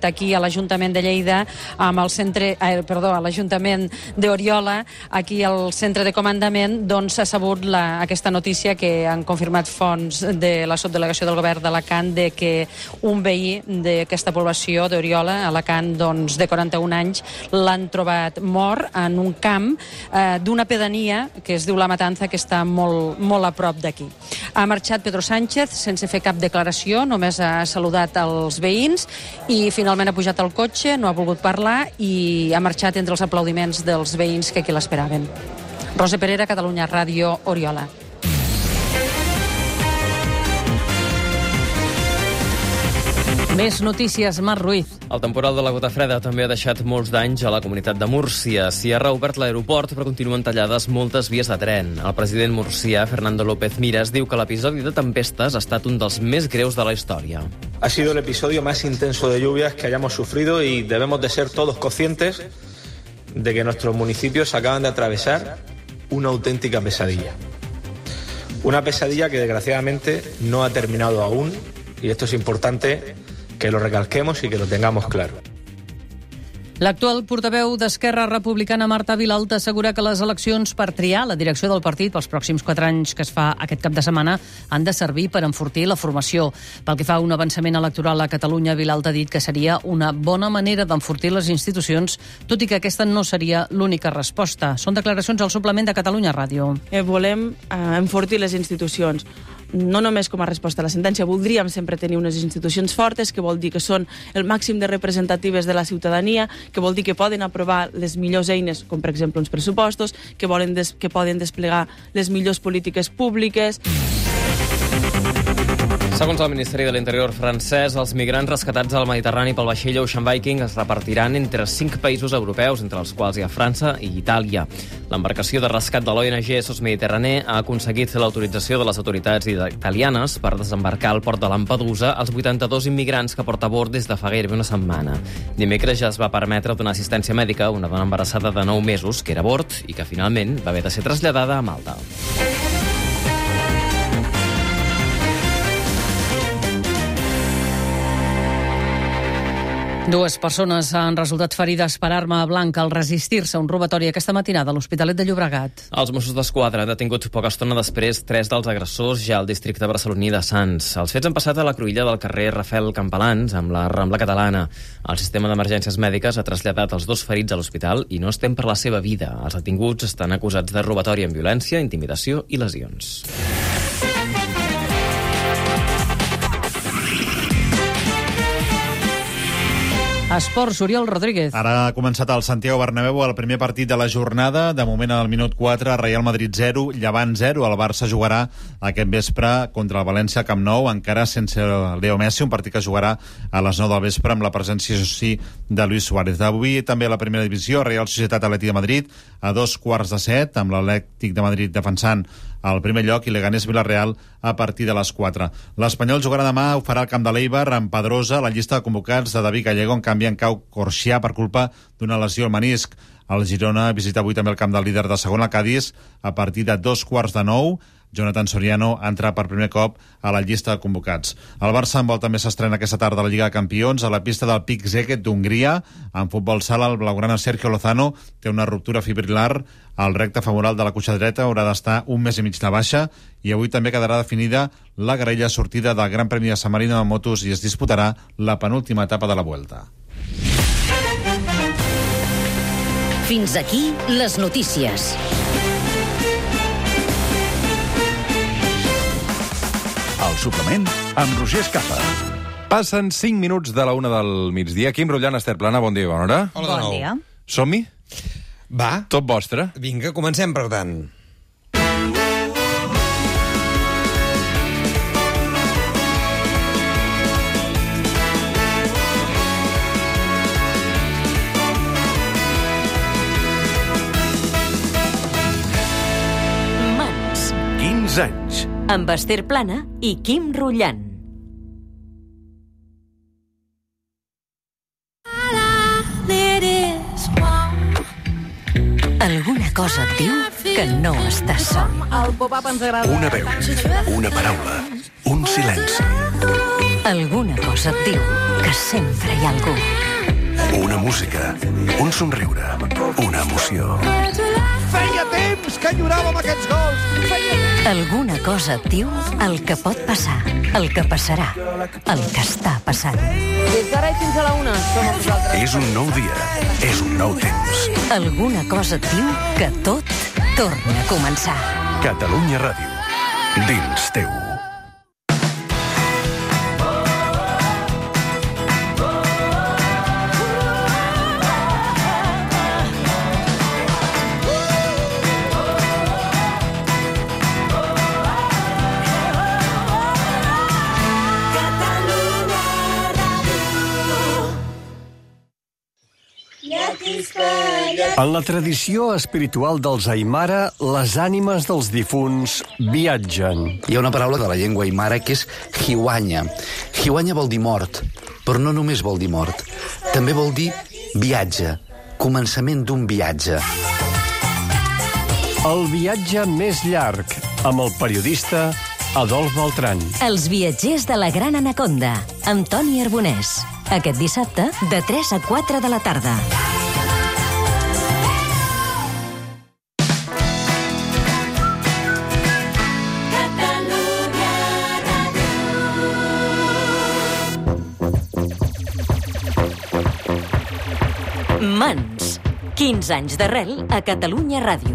fet aquí a l'Ajuntament de Lleida, amb el a l'Ajuntament d'Oriola, aquí al centre de comandament, doncs s'ha sabut aquesta notícia que han confirmat fonts de la subdelegació del govern d'Alacant de que un veí d'aquesta població d'Oriola, Alacant, doncs, de 41 anys, l'han trobat mort en un camp d'una pedania que es diu La Matanza, que està molt, molt a prop d'aquí. Ha marxat Pedro Sánchez sense fer cap declaració, només ha saludat els veïns i finalment ha pujat al cotxe, no ha volgut parlar i ha marxat entre els aplaudiments dels veïns que aquí l'esperaven. Rosa Perera, Catalunya Ràdio, Oriola. Més notícies, Marc Ruiz. El temporal de la gota freda també ha deixat molts danys a la comunitat de Múrcia. S'hi ha reobert l'aeroport, però continuen tallades moltes vies de tren. El president murcià, Fernando López Miras, diu que l'episodi de tempestes ha estat un dels més greus de la història. Ha sido el episodio más intenso de lluvias que hayamos sufrido y debemos de ser todos conscientes de que nuestros municipios acaban de atravesar una auténtica pesadilla. Una pesadilla que desgraciadamente no ha terminado aún y esto es importante que lo recalquemos y que lo tengamos claro. L'actual portaveu d'Esquerra Republicana, Marta Vilalta, assegura que les eleccions per triar la direcció del partit pels pròxims 4 anys que es fa aquest cap de setmana han de servir per enfortir la formació. Pel que fa a un avançament electoral a Catalunya, Vilalta ha dit que seria una bona manera d'enfortir les institucions, tot i que aquesta no seria l'única resposta. Són declaracions al suplement de Catalunya Ràdio. Volem enfortir les institucions. No només com a resposta a la sentència, voldríem sempre tenir unes institucions fortes, que vol dir que són el màxim de representatives de la ciutadania, que vol dir que poden aprovar les millors eines, com per exemple uns pressupostos, que poden desplegar les millors polítiques públiques. Segons el Ministeri de l'Interior francès, els migrants rescatats al Mediterrani pel vaixell Ocean Viking es repartiran entre 5 països europeus, entre els quals hi ha França i Itàlia. L'embarcació de rescat de l'ONG SOS Mediterranee ha aconseguit l'autorització de les autoritats italianes per desembarcar al port de Lampedusa els 82 immigrants que porta a bord des de fa gairebé una setmana. Dimecres ja es va permetre donar assistència mèdica a una dona embarassada de 9 mesos que era a bord i que finalment va haver de ser traslladada a Malta. Dues persones han resultat ferides per arma blanca al resistir-se a un robatori aquesta matinada a l'Hospitalet de Llobregat. Els Mossos d'Esquadra han detingut poca estona després 3 dels agressors ja al districte barceloní de Sants. Els fets han passat a la cruïlla del carrer Rafael Campalans, amb la Rambla Catalana. El sistema d'emergències mèdiques ha traslladat els 2 ferits a l'hospital i no es tem per la seva vida. Els detinguts estan acusats de robatori amb violència, intimidació i lesions. Esports, Oriol Rodríguez. Ara ha començat al Santiago Bernabéu el primer partit de la jornada. De moment, al minut 4, Real Madrid 0, Llevant 0. El Barça jugarà aquest vespre contra el València al Camp Nou, encara sense Leo Messi, un partit que jugarà a les 9 del vespre amb la presència, això sí, de Luis Suárez. D'avui també a la primera divisió, Real Societat Atlètic de Madrid a 2:45, amb l'Atlètic de Madrid defensant al primer lloc i Leganés Villarreal a partir de les 4. L'Espanyol jugarà demà, ho farà al camp de l'Eibar, amb Pedrosa, la llista de convocats de David Gallego, en canvi en cau Corxià per culpa d'una lesió al menisc. El Girona visita avui també el camp del líder de segona, Cádiz, a partir de 8:45. Jonathan Soriano entra per primer cop a la llista de convocats. El Barça en vol també s'estrena aquesta tarda a la Lliga de Campions a la pista del Pic Szeged d'Hongria. En futbol sala, el blaugrana Sergio Lozano té una ruptura fibrilar al recte femoral de la cuixa dreta, haurà d'estar un mes i mig de baixa i avui també quedarà definida la graella sortida del Gran Premi de San Marino de motos i es disputarà la penúltima etapa de la Vuelta. Fins aquí les notícies. El suplement amb Roger Escapa. Passen 5 minuts de la 1 del migdia. Quim Rullant, Esther Plana, bon dia i bona hora. Hola de nou. Bon dia. Som-hi? Va. Tot vostre. Vinga, comencem, per tant. Mans. 15 anys. Amb Esther Plana i Quim Rullant. Alguna cosa et diu que no estàs sol. El pop-up ens agrada. Una veu, una paraula, un silenci. Alguna cosa et diu que sempre hi ha algú. música, un somriure, una emoció. Feia temps que enyoràvem aquests gols! Alguna cosa et diu el que pot passar, el que passarà, el que està passant. Des d'ara i fins a la 1 som amb vosaltres. És un nou dia, és un nou temps. Alguna cosa et diu que tot torna a començar. Catalunya Ràdio, dins teu. En la tradició espiritual dels Aimara, les ànimes dels difunts viatgen. Hi ha una paraula de la llengua aimara que és hiwanya. Hiwanya vol dir mort, però no només vol dir mort. També vol dir viatge, començament d'un viatge. El viatge més llarg, amb el periodista Adolf Beltrán. Els viatgers de la Gran Anaconda, amb Toni Arbonès. Aquest dissabte, de 3 a 4 de la tarda. Mans. 15 anys d'arrel a Catalunya Ràdio.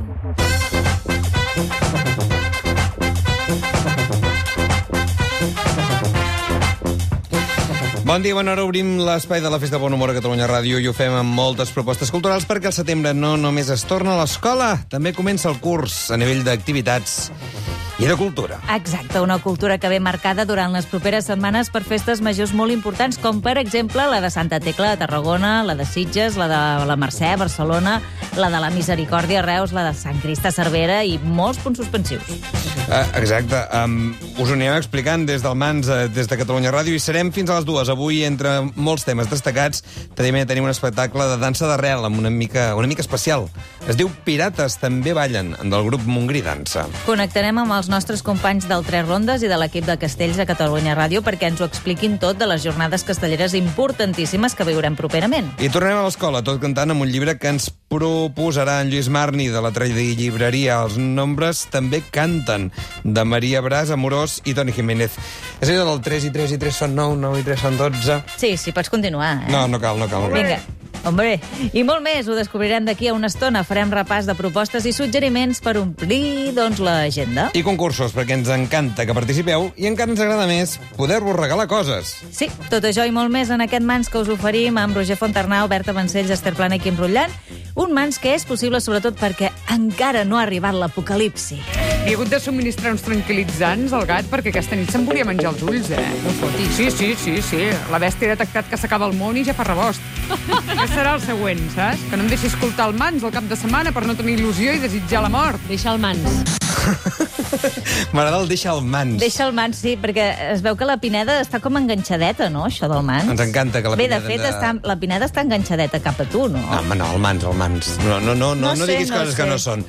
Bon dia, bona hora. Obrim l'espai de la Festa Bon Humor a Catalunya Ràdio i ho fem amb moltes propostes culturals perquè al setembre no només es torna a l'escola, també comença el curs a nivell d'activitats i de cultura. Exacte, una cultura que ve marcada durant les properes setmanes per festes majors molt importants, com per exemple la de Santa Tecla de Tarragona, la de Sitges, la de la Mercè a Barcelona, la de la Misericòrdia a Reus, la de Sant Crist a Cervera i molts punts suspensius. Exacte. Us ho anirem explicant des del Mans, des de Catalunya Ràdio, i serem fins a les 2. Avui, entre molts temes destacats, també tenim un espectacle de dansa d'arrel amb una mica especial. Es diu Pirates també ballen, del grup Montgrí Dansa. Connectarem amb els nostres companys del Tres Rondes i de l'equip de Castells a Catalunya Ràdio perquè ens ho expliquin tot de les jornades castelleres importantíssimes que viurem properament. I tornem a l'escola, tot cantant amb un llibre que ens proposarà en Lluís Marni de la llibreria Els Nombres també canten, de Maria Bras, Amorós i Toni Jiménez. És allò del 3 i 3 i 3 són 9, 9 i 3 són 12... Sí, pots continuar. No cal. Vinga. Hombre, i molt més, ho descobrirem d'aquí a una estona. Farem repàs de propostes i suggeriments per omplir, doncs, l'agenda. I concursos, perquè ens encanta que participeu i encara ens agrada més poder-vos regalar coses. Sí, tot això i molt més en aquest Mans que us oferim amb Roger Fontarnau, Berta Vancells, Esther Plana i Quim Rutllan. Un Mans que és possible sobretot perquè encara no ha arribat l'apocalipsi. Li he hagut de subministrar uns tranquil·litzants al gat perquè aquesta nit se'n volia menjar els ulls, No fotis. Sí. La bèstia ha detectat que s'acaba el món i ja fa rebost. Què serà el següent, saps? Que no em deixi escoltar el Mans al cap de setmana per no tenir il·lusió i desitjar la mort. Deixa el Mans. M'agrada el deixa el Mans. Deixa el Mans, sí, perquè es veu que la Pineda està com enganxadeta, no?, això del Mans. Ens encanta que la Pineda... Bé, de fet, la Pineda està enganxadeta cap a tu, no? No, el Mans. No diguis coses que no són.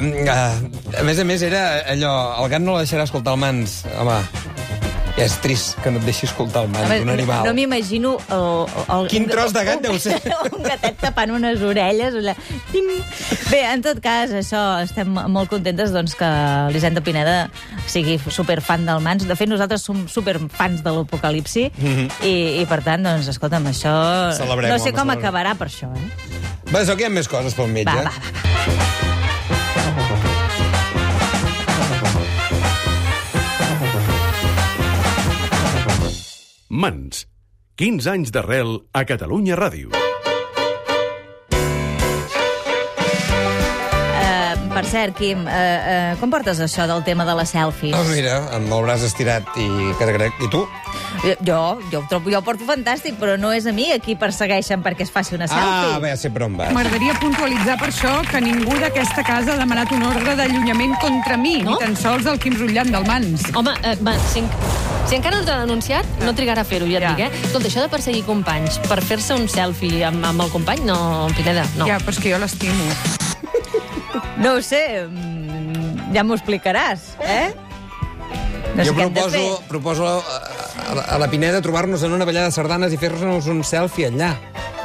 A més, era allò... El gat no la deixarà escoltar el Mans. Home, és trist que no et deixi escoltar el Mans, un animal. No m'imagino... Quin tros de gat deu ser? Un gatet tapant unes orelles, allà... Bé, en tot cas, això, estem molt contentes doncs, que l'Hisenda Pineda sigui superfan del Mans. De fet, nosaltres som superfans de l'apocalipsi i per tant, doncs, escolta'm, això... Celebrem, no sé com acabarà per això, Va, això que hi ha més coses pel metge. Va. Mans. 15 anys d'arrel a Catalunya Ràdio. Per cert, Quim, com portes això del tema de les selfies? Mira, amb el braç estirat i caragrec. I tu? Jo ho porto fantàstic, però no és a mi a qui persegueixen perquè es faci una selfie. Bé, ja sé per on vas. M'agradaria puntualitzar per això que ningú d'aquesta casa ha demanat un ordre d'allunyament contra mi, ni tan sols el Quim Rutllan del Mans. Home, si encara no t'ha denunciat, no trigarà a fer-ho, ja et dic, Escolta, això de perseguir companys per fer-se un selfie amb el company, no, Pineda, no. Ja, però és que jo l'estimo. No ho sé, ja m'ho explicaràs, No jo proposo a la Pineda trobar-nos en una ballada de sardanes i fer-nos un selfie allà.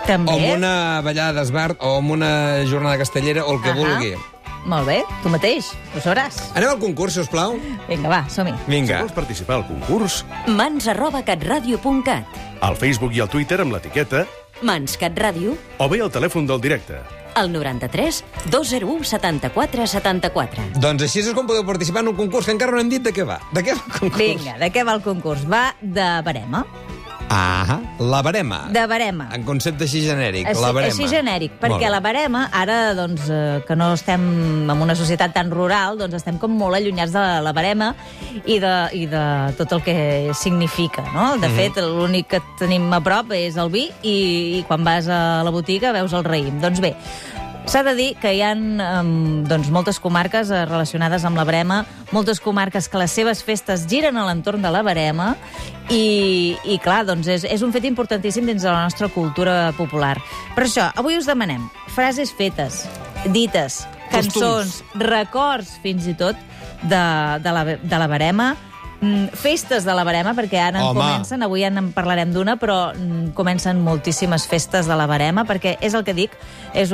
També. O amb una ballada d'esbart, o amb una jornada castellera, o el que vulgui. Molt bé, tu mateix, ho sabràs. Anem al concurs, sisplau. Vinga, va, som-hi. Vinga. Si vols participar al concurs, mans@catradio.cat, al Facebook i al Twitter amb l'etiqueta Mans Cat Ràdio, o bé al telèfon del directe. al 93 201 74 74. Doncs així és com podeu participar en un concurs, que encara no hem dit de què va. De què va el concurs? Vinga, de què va el concurs? Va de barema. Ah, la barema. De barema. En concepte així genèric, la barema. Així genèric, perquè la barema, ara doncs, que no estem en una societat tan rural, doncs estem com molt allunyats de la barema i de tot el que significa, no? De fet, l'únic que tenim a prop és el vi i quan vas a la botiga veus el raïm. Doncs bé, s'ha de dir que hi ha doncs, moltes comarques relacionades amb la barema, moltes comarques que les seves festes giren a l'entorn de la barema i clar, doncs és un fet importantíssim dins de la nostra cultura popular. Per això, avui us demanem frases fetes, dites, cançons, records, fins i tot, de la barema, festes de la barema, perquè ara comencen, avui en parlarem d'una, però comencen moltíssimes festes de la barema, perquè és el que dic, és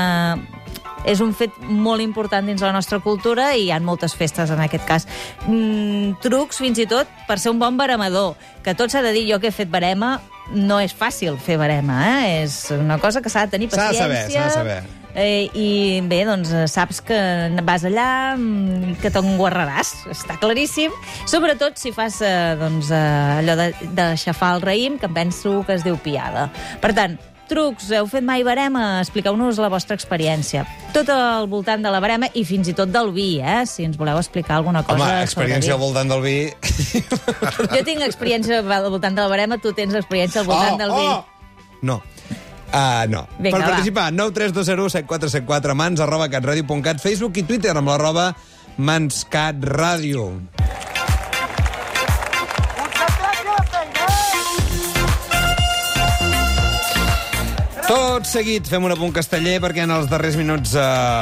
un fet molt important dins la nostra cultura i hi ha moltes festes en aquest cas. Trucs, fins i tot, per ser un bon baremador, que tot s'ha de dir, jo que he fet barema, no és fàcil fer barema, és una cosa que s'ha de tenir paciència. S'ha de saber. I bé, doncs saps que vas allà, que t'enguarraràs, està claríssim. Sobretot si fas allò d'aixafar el raïm, que em penso que es diu piada. Per tant, trucs, heu fet mai barema? Expliqueu-nos la vostra experiència. Tot al voltant de la barema i fins i tot del vi, si ens voleu explicar alguna cosa. Home, experiència al voltant del vi... Jo tinc experiència al voltant de la barema, tu tens experiència al voltant del vi. No. No. Vinga, per participar, 932017474, mans@catradio.cat, Facebook i Twitter amb @manscatradio. Tot seguit fem un apunt casteller perquè en els darrers minuts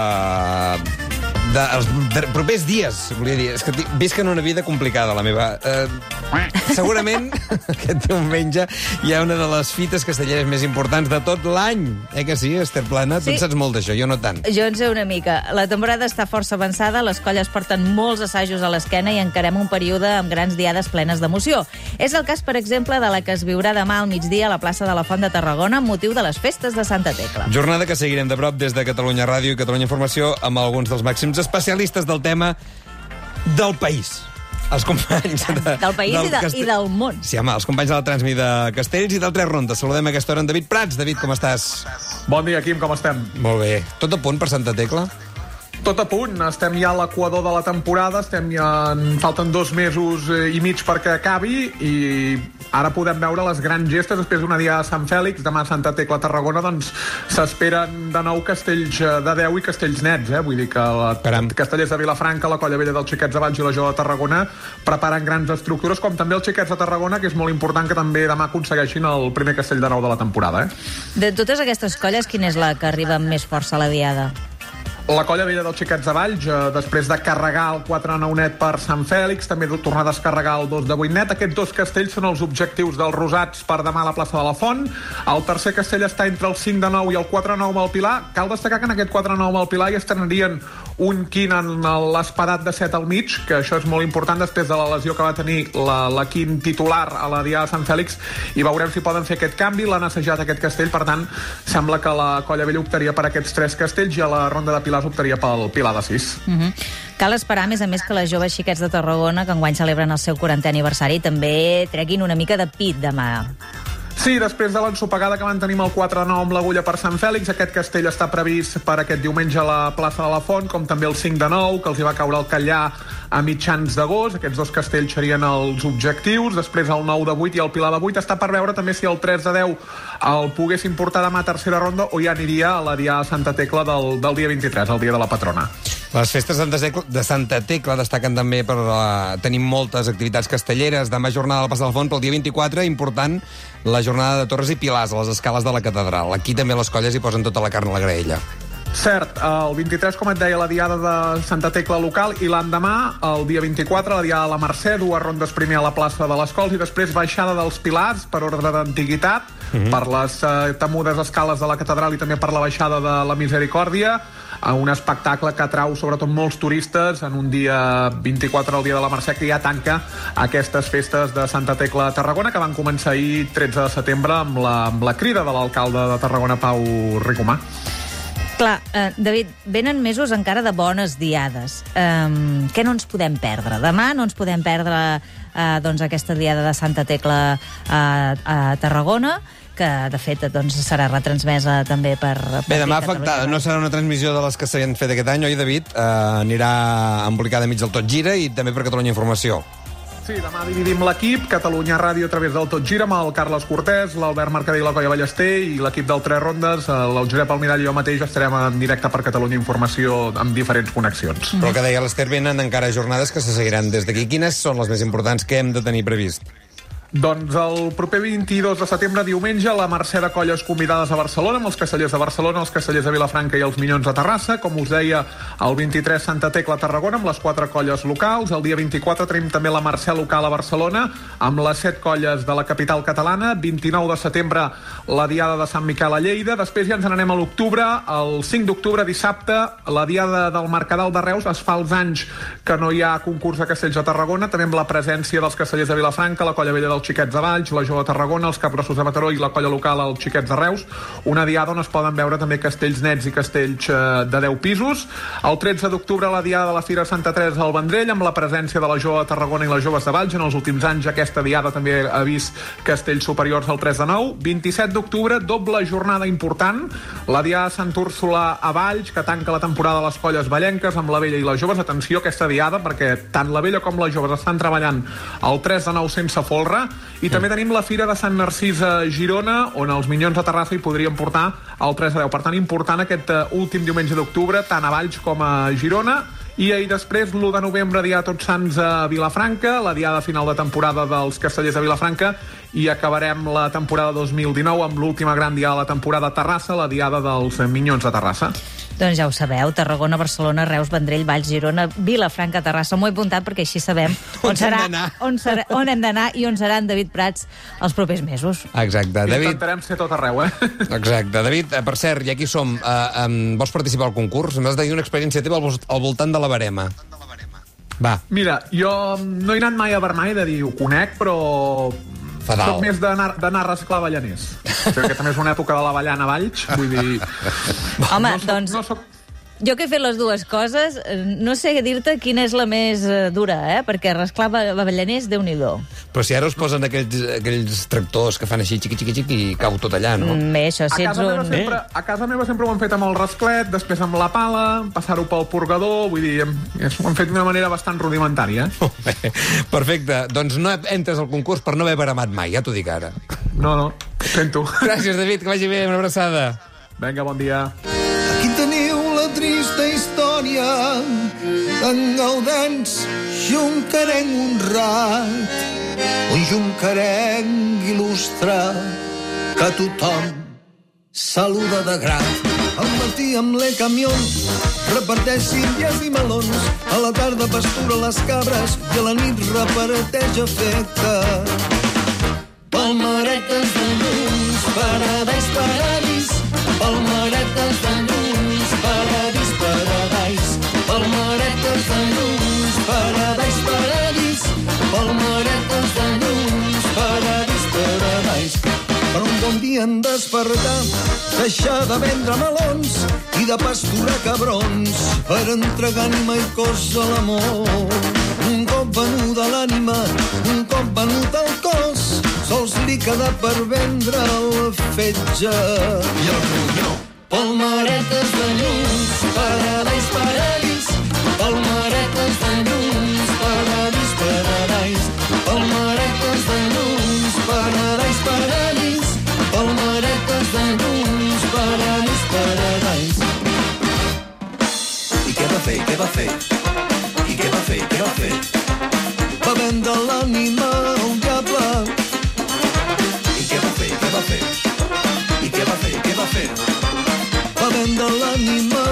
els propers dies, volia dir, és que visc en una vida complicada, la meva. Segurament aquest diumenge hi ha una de les fites castelleres més importants de tot l'any. Que sí, Esther Plana? Tu en saps molt d'això, jo no tant. Jo en sé una mica. La temporada està força avançada, les colles porten molts assajos a l'esquena i encarem un període amb grans diades plenes d'emoció. És el cas, per exemple, de la que es viurà demà al migdia a la plaça de la Font de Tarragona amb motiu de les festes de Santa Tecla. Jornada que seguirem de prop des de Catalunya Ràdio i Catalunya Informació amb alguns dels màxims especialistes del tema del país. Els companys del país i del món. Sí, home, els companys de la Transmi de Castells i del Tres Rondes. Saludem a aquesta hora en David Prats. David, com estàs? Bon dia, Quim, com estem? Molt bé. Tot a punt per Santa Tecla? Tot a punt. Estem ja a l'equador de la temporada, falten 2 mesos i mig perquè acabi i ara podem veure les grans gestes després d'una dia a Sant Fèlix, demà a Santa Tecla a Tarragona, doncs s'esperen de nou castells de 10 i castells nets, Vull dir que Castellers de Vilafranca, la Colla Vella dels Xiquets de Valls i la Jo de Tarragona preparen grans estructures, com també els Xiquets de Tarragona, que és molt important que també demà aconsegueixin el primer castell de nou de la temporada, De totes aquestes colles, quina és la que arriba amb més força a la diada? La Colla Vella dels Xiquets de Valls, després de carregar el 4-9 net per Sant Fèlix, també tornar a descarregar el 2-8 net. Aquests 2 castells són els objectius dels rosats per demà a la plaça de la Font. El tercer castell està entre el 5-9 i el 4-9 amb el Pilar. Cal destacar que en aquest 4-9 amb el Pilar hi estrenarien un quin en l'espadat de 7 al mig, que això és molt important després de la lesió que va tenir la quin titular a la diada de Sant Fèlix, i veurem si poden fer aquest canvi. L'han assajat aquest castell, per tant, sembla que la Colla Vella optaria per aquests 3 castells i a la ronda de Pilar optaria pel Pilar de 6. Cal esperar, a més que les joves Xiquets de Tarragona, que enguany celebren el seu 40è aniversari, també treguin una mica de pit demà. Sí, després de l'ensopegada que van tenir amb el 4-9 amb l'Agulla per Sant Fèlix, aquest castell està previst per aquest diumenge a la plaça de la Font, com també el 5-9, que els hi va caure el Callà a mitjans d'agost. Aquests 2 castells serien els objectius. Després el 9-8 i el Pilar de 8. Està per veure també si el 3-10 el poguessin portar demà a tercera ronda o ja aniria a la diada de Santa Tecla del dia 23, el dia de la patrona. Les festes de Santa Tecla destaquen també per tenir moltes activitats castelleres. Demà jornada a la plaça de la Font pel dia 24, important la jornada de Torres i Pilars a les escales de la catedral. Aquí també les colles hi posen tota la carn a la graella. Cert, el 23, com et deia, la diada de Santa Tecla local, i l'endemà, el dia 24, la diada de la Mercè, 2 rondes primer a la plaça de les Cols i després baixada dels Pilars per ordre d'antiguitat, per les temudes escales de la catedral i també per la baixada de la Misericòrdia, un espectacle que atrau sobretot molts turistes en un dia 24, el dia de la Mercè, que ja tanca aquestes festes de Santa Tecla a Tarragona, que van començar ahir 13 de setembre amb la crida de l'alcalde de Tarragona, Pau Ricomà. Clar, David, venen mesos encara de bones diades. Què no ens podem perdre? Demà no ens podem perdre aquesta diada de Santa Tecla a Tarragona, que, de fet, serà retransmesa també per demà afectada. No serà una transmissió de les que s'havien fet aquest any, oi, David? Anirà embolicada mig del Tot Gira i també per Catalunya Informació. Sí, demà dividim l'equip, Catalunya Ràdio a través del Tot Gira, amb el Carles Cortés, l'Albert Mercader i la Colla Ballester, i l'equip del 3 rondes, el Josep Almirall i jo mateix estarem en directe per Catalunya Informació amb diferents connexions. Però el que deia l'Ester, venen encara jornades que se seguiran des d'aquí. Quines són les més importants que hem de tenir previst? Doncs el proper 22 de setembre, diumenge, la Mercè de Colles convidades a Barcelona, amb els castellers de Barcelona, els castellers de Vilafranca i els Minyons de Terrassa. Com us deia, el 23 Santa Tecla a Tarragona, amb les 4 colles locals. El dia 24 tenim també la Mercè local a Barcelona, amb les 7 colles de la capital catalana. 29 de setembre, la diada de Sant Miquel a Lleida. Després ja ens n'anem a l'octubre. El 5 d'octubre, dissabte, la diada del Mercadal de Reus. Es fa els anys que no hi ha concurs de castells a Tarragona, també amb la presència dels castellers de Vilafranca, la Colla Vella del Xiquets de Valls, la Jove de Tarragona, els Capgrossos de Mataró i la colla local, els Xiquets de Reus. Una diada on es poden veure també castells nets i castells de 10 pisos. El 13 d'octubre, la diada de la Fira Santa Teresa al Vendrell, amb la presència de la Jove de Tarragona i les Joves de Valls. En els últims anys aquesta diada també ha vist castells superiors al 3 de 9. 27 d'octubre, doble jornada important, la diada de Sant Úrsula a Valls, que tanca la temporada de les colles vallenques amb la Vella i les Joves. Atenció a aquesta diada, perquè tant la Vella com les Joves estan treballant el 3 de 9 sense folre. I també tenim la Fira de Sant Narcís a Girona, on els Minyons de Terrassa hi podrien portar el 3 de 10. Per tant, important aquest últim diumenge d'octubre, tant a Valls com a Girona. I ahir després, l'1 de novembre, dia de Tots Sants a Vilafranca, la diada final de temporada dels castellers de Vilafranca, i acabarem la temporada 2019 amb l'última gran diada de la temporada a Terrassa, la diada dels Minyons de Terrassa. Doncs ja ho sabeu, Tarragona, Barcelona, Reus, Vendrell, Valls, Girona, Vilafranca, Terrassa. M'ho he apuntat perquè així sabem on hem d'anar i on seran David Prats els propers mesos. Exacte. David... Intentarem ser tot arreu, Exacte. David, per cert, ja aquí som. Vols participar al concurs? M'has de dir una experiència teva al voltant de la barema. Va. Mira, jo no he anat mai a Vermai, de dir, ho conec, però... Soc més d'anar a rasclar avellaners. Que també és una època de l'avellana a Valls, vull dir... Home, doncs... Jo que he fet les dues coses, no sé dir-te quina és la més dura, perquè rasclar avellaners, Déu-n'hi-do. Però si ara us posen aquells tractors que fan així, xiqui, i cau tot allà, no? Bé, això, si ets un... A casa meva sempre ho han fet amb el rasclet, després amb la pala, passar-ho pel purgador, vull dir, ho han fet d'una manera bastant rudimentària. Perfecte, doncs no entres al concurs per no haver baramat mai, ja t'ho dic ara. No, sento. Gràcies, David, que vagi bé, una abraçada. Vinga, bon dia. Aquí teniu la trista història d'en Gaudens, jonquerenc honrat, un jonquerenc il·lustre que tothom saluda de grat. Al matí amb les camions reparteix síries i melons, a la tarda pastura les cabres i a la nit reparteix afecte. Palmeretes de llums, paradís, paradís, palmeretes de llums, paradís, paradís, palmeretes de llums, paradís, paradís, palmeretes de llums, paradís, paradís. Per un bon dia en despertar, deixar de vendre melons i de pasturar cabrons per entregar ànima i cos a l'amor. Un cop venuda l'ànima, un cop venut el cos, sols li queda per vendre el fetge i el ronyó. Palmeretes de llums, paradís, paradís, palmeretes de llums, paradís, paradís, palmeretes de llums, paradís, paradís, palmeretes de llums, paradís, paradís. I què va fer, què va fer? I què va fer, què va fer? Va vendre l'ànima al diable. I què va fer? I què va fer? Va vendre l'ànima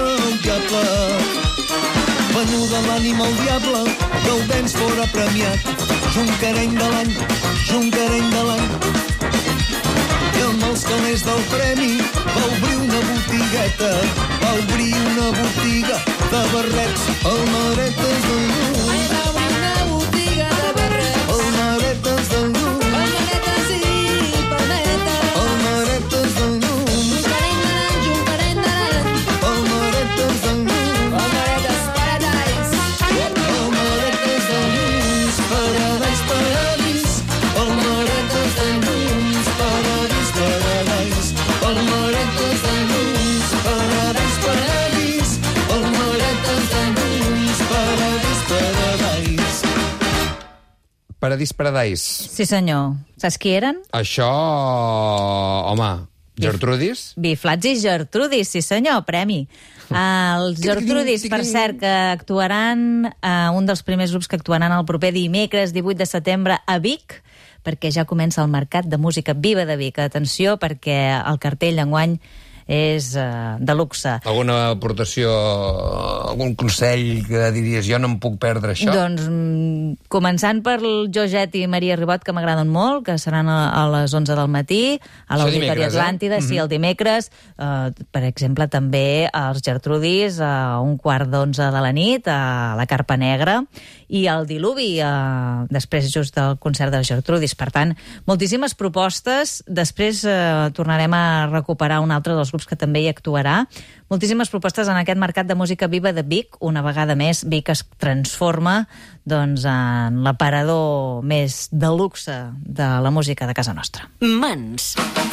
de l'ànima al diable, Gaudens fora premiat. Junquereny de l'any, Junquereny de l'any. I amb els calés del premi va obrir una botigueta, va obrir una botiga de barrets, el Maretes del Lluç. Va obrir una botiga de barrets, el Maretes del Lluç. Palmeretes i palmetes, el Maretes del Lluç. Junquereny de l'any, Junquereny de l'any, el Maretes del Lluç. El Maretes Paradise, el Maretes del Lluç. Paradise, paradís, el Maretes del Lluç. Paradís, paradise, el Maretes del Lluç. Paradís, paradís, el Maretes del Lluç. Paradís, paradise. Paradís Paradise. Sí, senyor. Saps qui eren? Això... Home, Gertrudis? Biflats i Gertrudis, sí senyor, premi. Els Gertrudis, per cert, que actuaran, un dels primers grups que actuaran el proper dimecres 18 de setembre a Vic, perquè ja comença el Mercat de Música Viva de Vic. Atenció, perquè el cartell d'enguany és de luxe. Alguna aportació, algun consell que diries jo no em puc perdre això? Doncs començant per el Joget i Maria Ribot, que m'agraden molt, que seran a les 11 del matí, a l'Auditori Atlàntida, sí, el dimecres. Per exemple, també els Gertrudis a 1:15 de la nit, a la Carpa Negra, i el Diluvi, després just del concert dels Gertrudis. Per tant, moltíssimes propostes. Després tornarem a recuperar un altre dels grups que també hi actuarà. Moltíssimes propostes en aquest Mercat de Música Viva de Vic. Una vegada més, Vic es transforma doncs, en l'aparador més de luxe de la música de casa nostra. Mans.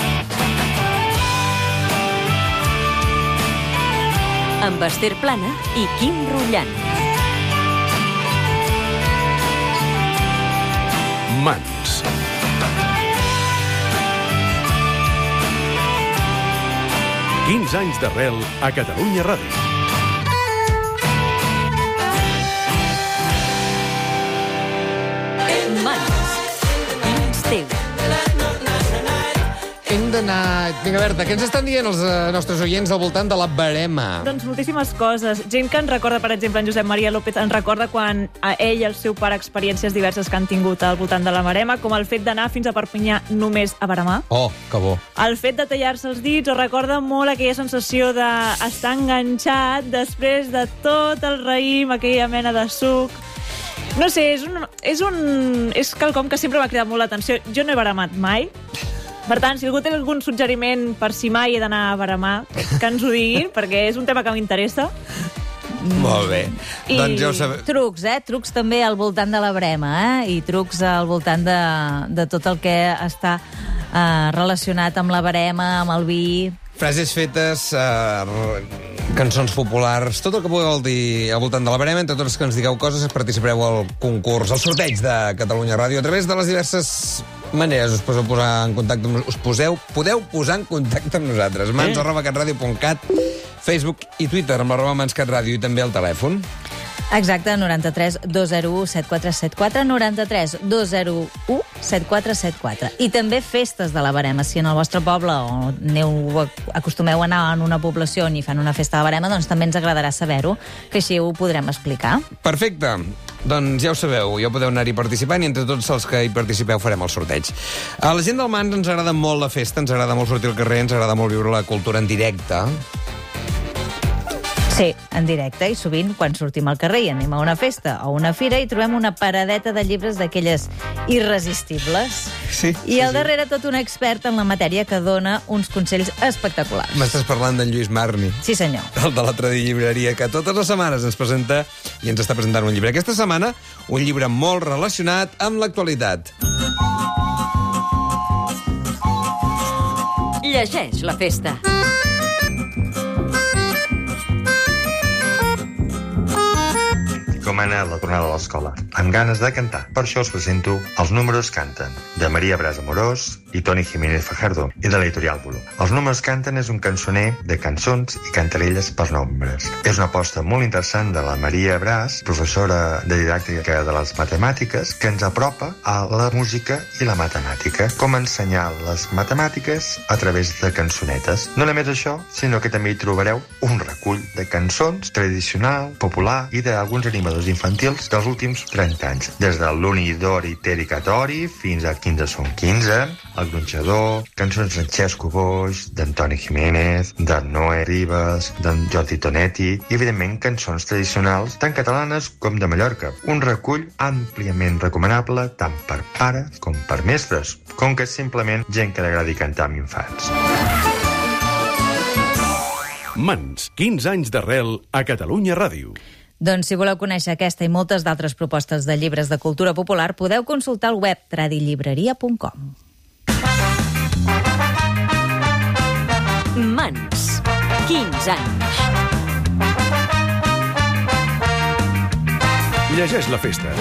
Amb Esther Plana i Quim Rullant. Mans. Quins anys d'arrel a Catalunya Ràdio. Mans. Dins teu. Hem d'anar... Vinga, Berta, què ens estan dient els nostres oients al voltant de la barema? Doncs moltíssimes coses. Gent que ens recorda, per exemple, en Josep Maria López, ens recorda quan a ell i el seu pare experiències diverses que han tingut al voltant de la barema, com el fet d'anar fins a Perpinyà només a baremar. Oh, que bo. El fet de tallar-se els dits, o recorda molt aquella sensació d'estar enganxat després de tot el raïm, aquella mena de suc. No sé, és quelcom que sempre m'ha cridat molt l'atenció. Jo no he baremat mai. Per tant, si algú té algun suggeriment per si mai he d'anar a baremar, que ens ho diguin, perquè és un tema que m'interessa. Molt bé. I doncs ja ho sabeu. Trucs, trucs també al voltant de la barema, i trucs al voltant de tot el que està relacionat amb la barema, amb el vi. Frases fetes, cançons populars, tot el que pugueu dir al voltant de la barema. Entre tots que ens digueu coses, participareu al concurs, al sorteig de Catalunya Ràdio, a través de les diverses maneres. Podeu posar en contacte amb nosaltres. mans@catradio.cat, Facebook i Twitter amb @manscatradio, i també el telèfon. Exacte, 93 201 7474, 93 201 7474. I també festes de la barema. Si en el vostre poble o acostumeu a anar en una població on hi fan una festa de barema, doncs també ens agradarà saber-ho, que així ho podrem explicar. Perfecte. Doncs ja ho sabeu, ja podeu anar-hi participant, i entre tots els que hi participeu farem el sorteig. A la gent del Mans ens agrada molt la festa, ens agrada molt sortir al carrer, ens agrada molt viure la cultura en directe. Sí, en directe, i sovint quan sortim al carrer i anem a una festa o una fira i trobem una paradeta de llibres d'aquelles irresistibles. Sí. I al darrere tot un expert en la matèria que dona uns consells espectaculars. M'estàs parlant d'en Lluís Marni. Sí, senyor. El de l'altra llibreria, que totes les setmanes ens presenta i ens està presentant un llibre. Aquesta setmana, un llibre molt relacionat amb l'actualitat. Llegeix la festa. com ha anat la tornada a l'escola? Amb ganes de cantar. Per això us presento Els números canten, de Maria Bras Amorós i Toni Jiménez Fajardo, i de l'editorial Bolo. Els números canten és un cançoner de cançons i cantarelles per nombres. És una aposta molt interessant de la Maria Bras, professora de didàctica de les matemàtiques, que ens apropa a la música i la matemàtica. Com ensenyar les matemàtiques a través de cançonetes. No només això, sinó que també hi trobareu un recull de cançons tradicional, popular i d'alguns animadors infantils dels últims 30 anys. Des de l'Uni Dori Teri Catori fins a 15 són 15, El Gronxador, cançons d'en Xesco Boix, d'Antoni Jiménez, d'en Noé Ribas, d'en Jordi Tonetti i, evidentment, cançons tradicionals tant catalanes com de Mallorca. Un recull àmpliament recomanable tant per pares com per mestres, com que és simplement gent que li agradi cantar amb infants. Mans, 15 anys d'arrel a Catalunya Ràdio. Doncs si voleu conèixer aquesta i moltes d'altres propostes de llibres de cultura popular, podeu consultar el web tradillibreria.com. Mans, 15 anys. Llegeix la festa.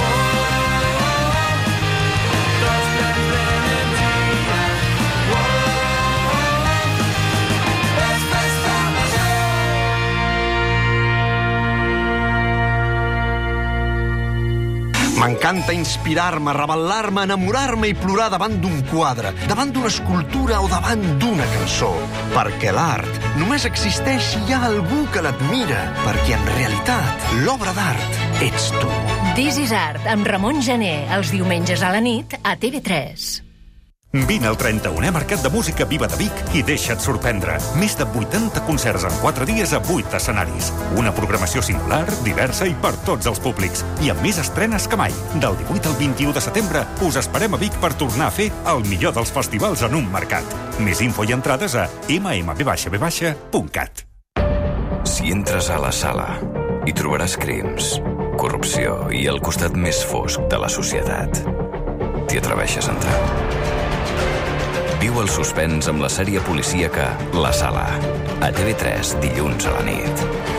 M'encanta inspirar-me, rebel·lar-me, enamorar-me i plorar davant d'un quadre, davant d'una escultura o davant d'una cançó. Perquè l'art només existeix si hi ha algú que l'admira, perquè en realitat l'obra d'art ets tu. This is Art, amb Ramon Gené, els diumenges a la nit a TV3. Vine al 31è Mercat de Música Viva de Vic i deixa't sorprendre. Més de 80 concerts en 4 dies a 8 escenaris. Una programació singular, diversa i per tots els públics. I amb més estrenes que mai. Del 18 al 21 de setembre us esperem a Vic per tornar a fer el millor dels festivals en un mercat. Més info i entrades a mmb-cat. Si entres a la sala, hi trobaràs crims, corrupció i el costat més fosc de la societat. T'hi atreveixes a entrar? Viu el suspens amb la sèrie policíaca La Sala. A TV3, dilluns a la nit.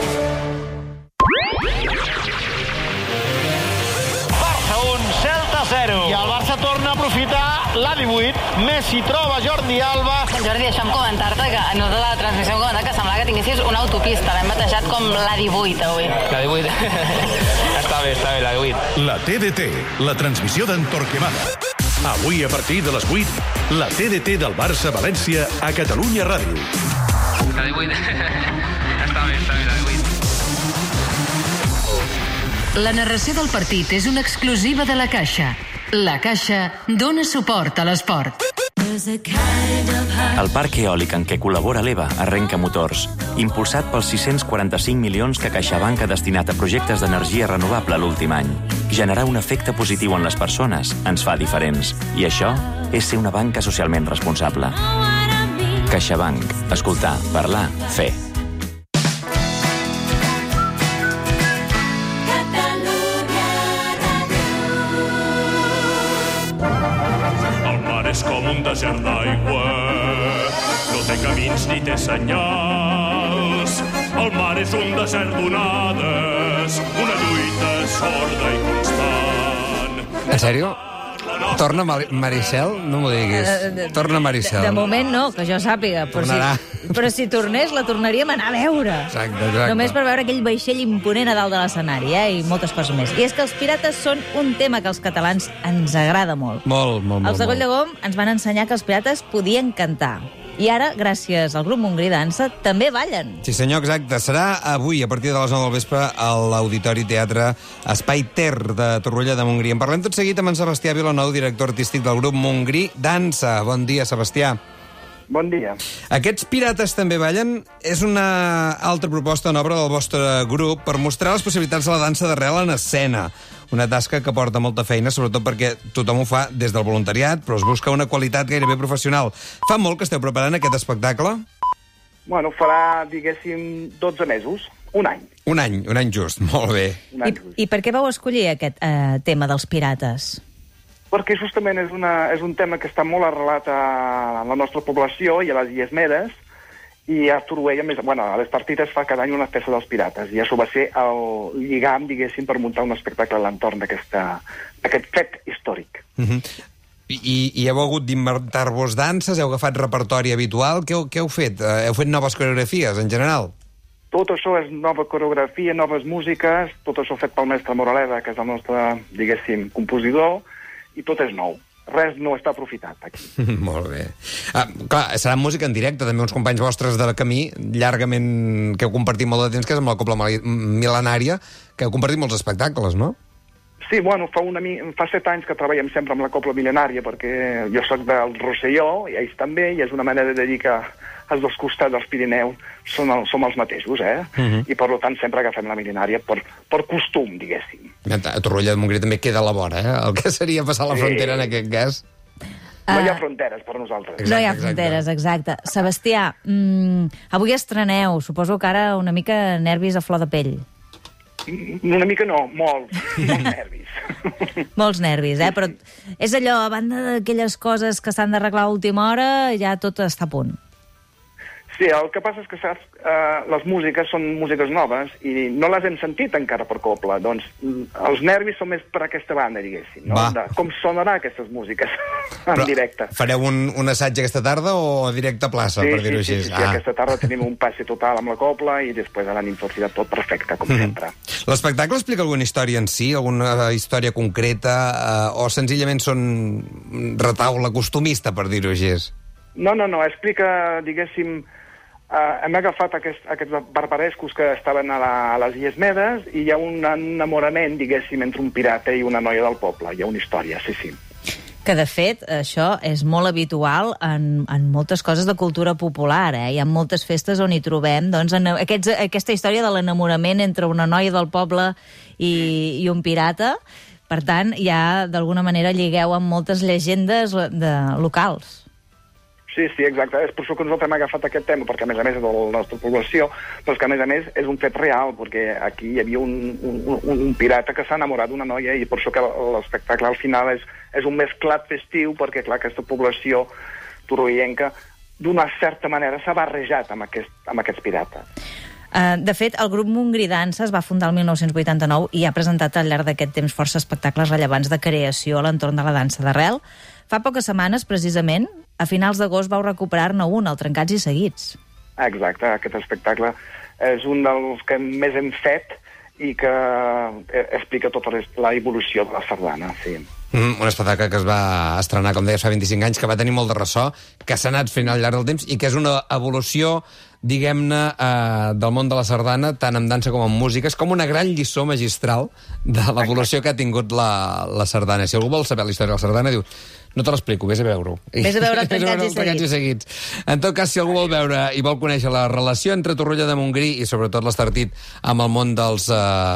Barça 1, Celta 0. I el Barça torna a aprofitar l'A18. Messi troba Jordi Alba. Jordi, deixa'm comentar-te que a nosaltres la transmissió hem comentat que semblava que tinguessis una autopista. L'hem batejat com l'A18 avui. L'A18. Està bé, l'A18. La TDT, la transmissió d'en Torquemada. Avui, a partir de les 8, la TDT del Barça-València a Catalunya Ràdio. L'A18. Està bé, l'A18. La narració del partit és una exclusiva de La Caixa. La Caixa dona suport a l'esport. El parc eòlic en què col·labora l'EVA, Arrenca Motors, impulsat pels 645 milions que CaixaBank ha destinat a projectes d'energia renovable l'últim any. Generar un efecte positiu en les persones ens fa diferents. I això és ser una banca socialment responsable. CaixaBank. Escoltar, parlar, fer. És com un desert d'aigua, no té camins ni té senyals. El mar és un desert d'onades, una lluita sorda i constant. En sèrio? Torna Maricel? No m'ho diguis. Torna Maricel. De moment no, que jo sàpiga. Però si tornés, la tornaríem a anar a veure. Exacte. Només per veure aquell vaixell imponent a dalt de l'escenari, i moltes coses més. I és que els pirates són un tema que als catalans ens agrada molt. Molt. Els de Coll de Gom ens van ensenyar que els pirates podien cantar. I ara, gràcies al grup Montgrí Dansa, també ballen. Sí, senyor, exacte. Serà avui, a partir de les 9 del vespre, a l'Auditori Teatre Espai Ter de Torroella de Montgrí. En parlem tot seguit amb en Sebastià Vilanou, director artístic del grup Montgrí Dansa. Bon dia, Sebastià. Bon dia. Aquests pirates també ballen és una altra proposta en obra del vostre grup per mostrar les possibilitats de la dansa d'arrel en escena. Una tasca que porta molta feina, sobretot perquè tothom ho fa des del voluntariat, però es busca una qualitat gairebé professional. Fa molt que esteu preparant aquest espectacle? Bueno, farà, diguéssim, 12 mesos. Un any. Un any just, molt bé. I per què vau escollir aquest tema dels pirates? Perquè justament és un tema que està molt arrelat a la nostra població i a les Illes Medes, I a Torroella, a l'Estartit es fa cada any una festa dels pirates, i això va ser el lligam, diguéssim, per muntar un espectacle a l'entorn d'aquest fet històric. I heu hagut d'inventar-vos danses? Heu agafat repertori habitual? Què heu fet? Heu fet noves coreografies, en general? Tot això és nova coreografia, noves músiques, tot això fet pel mestre Moraleda, que és el nostre, diguéssim, compositor, i tot és nou. Res no està aprofitat, aquí. Molt bé. Clar, serà música en directe, també uns companys vostres de camí, llargament, que heu compartit molt de temps, que és amb la Cobla Mil·lenària, que heu compartit molts espectacles, no? Sí, fa 7 anys que treballem sempre amb la Cobla Mil·lenària, perquè jo sóc del Rosselló, i ells també, i és una manera de dir que els dos costats dels Pirineus som els mateixos, I per tant sempre agafem la Mil·lenària per costum, diguéssim. A Torroella de Montgrí també queda a la vora, el que seria passar la frontera en aquest cas. No hi ha fronteres per nosaltres. No hi ha fronteres, exacte. Sebastià, avui estreneu, suposo que ara una mica nervis a flor de pell. Una mica no, molts nervis. Molts nervis, però és allò, a banda d'aquelles coses que s'han d'arreglar a última hora, ja tot està a punt. Sí, el que passa és que, saps, les músiques són músiques noves i no les hem sentit encara per Cobla. Doncs els nervis són més per aquesta banda, diguéssim, no? Com sonarà aquestes músiques en directe. Fareu un assaig aquesta tarda o directe a plaça, per dir-ho així? Sí, aquesta tarda tenim un passe total amb la Cobla i després a la nit sortirà tot perfecte, com sempre. L'espectacle explica alguna història en si, alguna història concreta, o senzillament són retaule costumista, per dir-ho així? No, explica, diguéssim, hem agafat aquests barbarescos que estaven a les Illes Medes i hi ha un enamorament, diguéssim, entre un pirata i una noia del poble. Hi ha una història, sí. Que, de fet, això és molt habitual en moltes coses de cultura popular. Hi ha moltes festes on hi trobem aquesta història de l'enamorament entre una noia del poble i un pirata. Per tant, ja d'alguna manera lligueu amb moltes llegendes locals. Sí, exacte. És per això que nosaltres hem agafat aquest tema, perquè a més és de la nostra població, però que a més és un fet real, perquè aquí hi havia un pirata que s'ha enamorat d'una noia i per això que l'espectacle al final és un mesclat festiu, perquè clar, aquesta població torroellenca d'una certa manera s'ha barrejat amb aquests pirates. De fet, el grup Montgrí Dansa es va fundar el 1989 i ha presentat al llarg d'aquest temps força espectacles rellevants de creació a l'entorn de la dansa d'arrel. Fa poques setmanes, precisament, a finals d'agost vau recuperar-ne un, el Trencats i Seguits. Exacte, aquest espectacle és un dels que més hem fet i que explica tota la evolució de la sardana, sí. Un espectacle que es va estrenar, com deies, fa 25 anys, que va tenir molt de ressò, que s'ha anat fent al llarg del temps i que és una evolució, diguem-ne, del món de la sardana, tant en dansa com en música. És com una gran lliçó magistral de l'evolució que ha tingut la sardana. Si algú vol saber la història de la sardana, diu, no te l'explico, vés a veure-ho. Vés a veure Trencats i Seguits. En tot cas, si algú vol veure i vol conèixer la relació entre Torroella de Montgrí i sobretot l'Estartit amb el món dels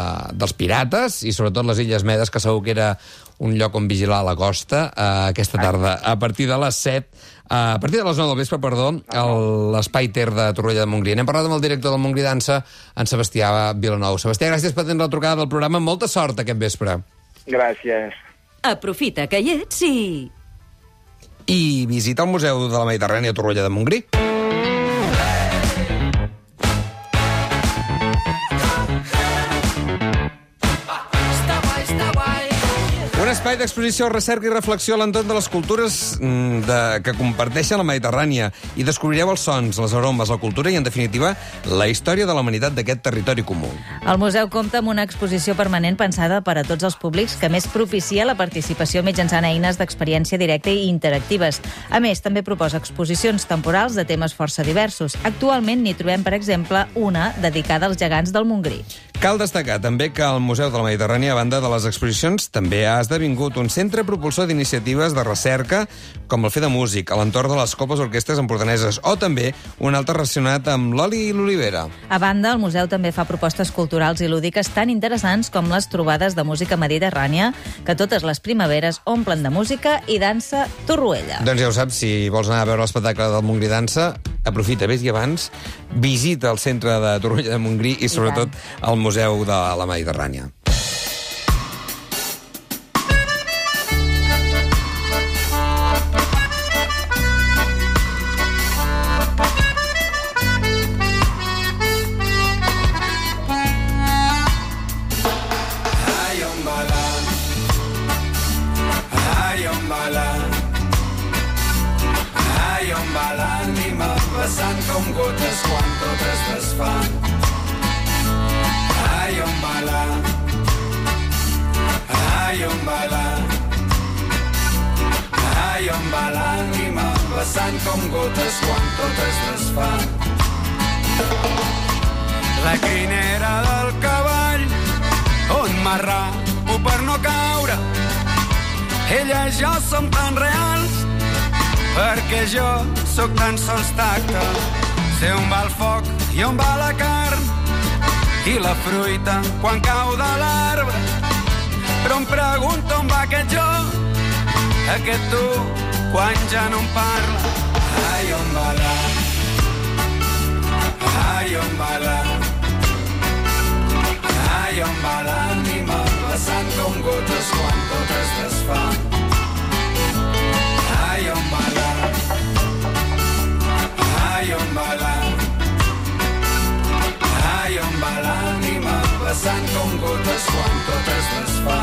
pirates i sobretot les Illes Medes, que segur que era un lloc on vigilar a la costa, aquesta tarda, a partir de les 7, a partir de les 9 del vespre, a l'Espai Ter de Torroella de Montgrí. N'hem parlat amb el director del Montgrí Dansa, en Sebastià Vilanou. Sebastià, gràcies per atendre la trucada del programa. Molta sort aquest vespre. Gràcies. Aprofita que hi ets i visita el Museu de la Mediterrània a Torroella de Montgrí. Un espai d'exposició, recerca i reflexió a l'entorn de les cultures que comparteixen la Mediterrània i descobrireu els sons, les aromes, la cultura i, en definitiva, la història de la humanitat d'aquest territori comú. El museu compta amb una exposició permanent pensada per a tots els públics que més propicia la participació mitjançant eines d'experiència directa i interactives. A més, també proposa exposicions temporals de temes força diversos. Actualment n'hi trobem, per exemple, una dedicada als gegants del Montgrí. Cal destacar també que el Museu de la Mediterrània, a banda de les exposicions, també ha esdevingut un centre propulsor d'iniciatives de recerca, com el Fer de Músic, a l'entorn de les coples orquestres empordaneses, o també un altre relacionat amb l'oli i l'olivera. A banda, el museu també fa propostes culturals i lúdiques tan interessants com les trobades de música mediterrània, que totes les primaveres omplen de música i dansa Torroella. Doncs ja ho saps, si vols anar a veure l'espectacle del Montgrí Dansa, aprofita, vés i abans, visita el centre de Torroella de Montgrí i sobretot el Museu de la Mediterrània. quan tot es desfà. Ai, on va la? Ai, on va la? Ai, on va l'ànima, vessant com gotes quan tot es desfà. La crinera del cavall, on m'arrapo per no caure. Ella i jo som tan reals, perquè jo sóc tan sols tacte. Sé on va el foc i on va la carn, i la fruita quan cau de l'arbre. Però em pregunto on va aquest jo, aquest tu, quan ja no em parla. Ai, on va la? Ai, on va la? Ai, on va l'ànima, vessant com gotes quan tot es desfà. Ai, on va la? Ai, on va la? Ai, on va l'ànima, vessant com gotes quan tot es desfà.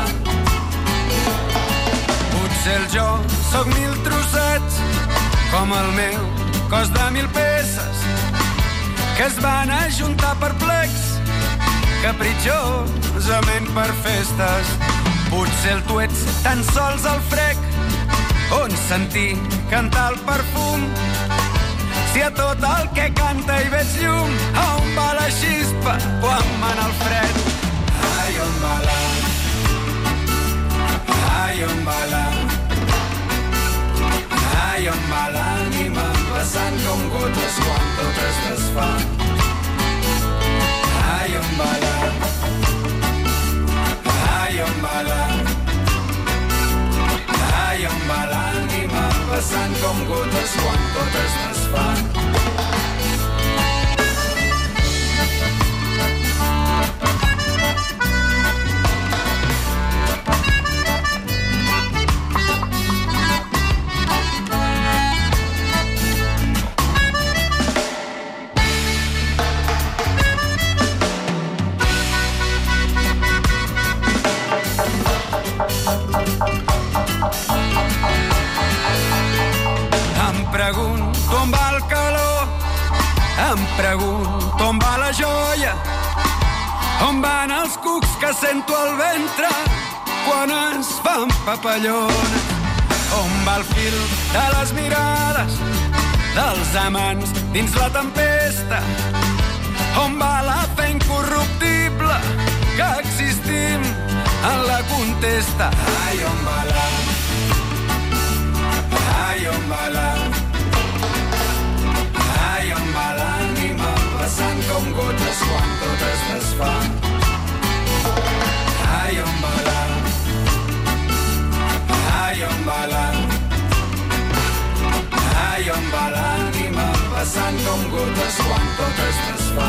Potser el jo sóc 1000 trossets, com el meu cos de 1000 peces, que es van ajuntar per plecs, capritxosament per festes. Potser el tu ets tan sols el frec, on sentir cantar el perfum. Si a tot el que canta hi veig llum, on va la xispa quan mana el fred? Ai, on va la? Ai, on va la? Ai, on va l'ànima, vessant com gotes quan tot es desfà. Ai, on va la? Ai, on va la? Ai, on va l'ànima, vessant com gotes quan tot es desfà. Pregunto on va el calor, em pregunto on va la joia, on van els cucs que sento al ventre quan es fan papallones, on va el fil de les mirades dels amants dins la tempesta, on va la fe incorruptible que existim en la contesta. Ai, on va la? Ai, on va la? Ai, on va l'ànima, vessant com gotes quan tot es desfà. Ai, on va la? Ai, on va la? Ai, on va l'ànima, vessant com gotes quan tot es desfà.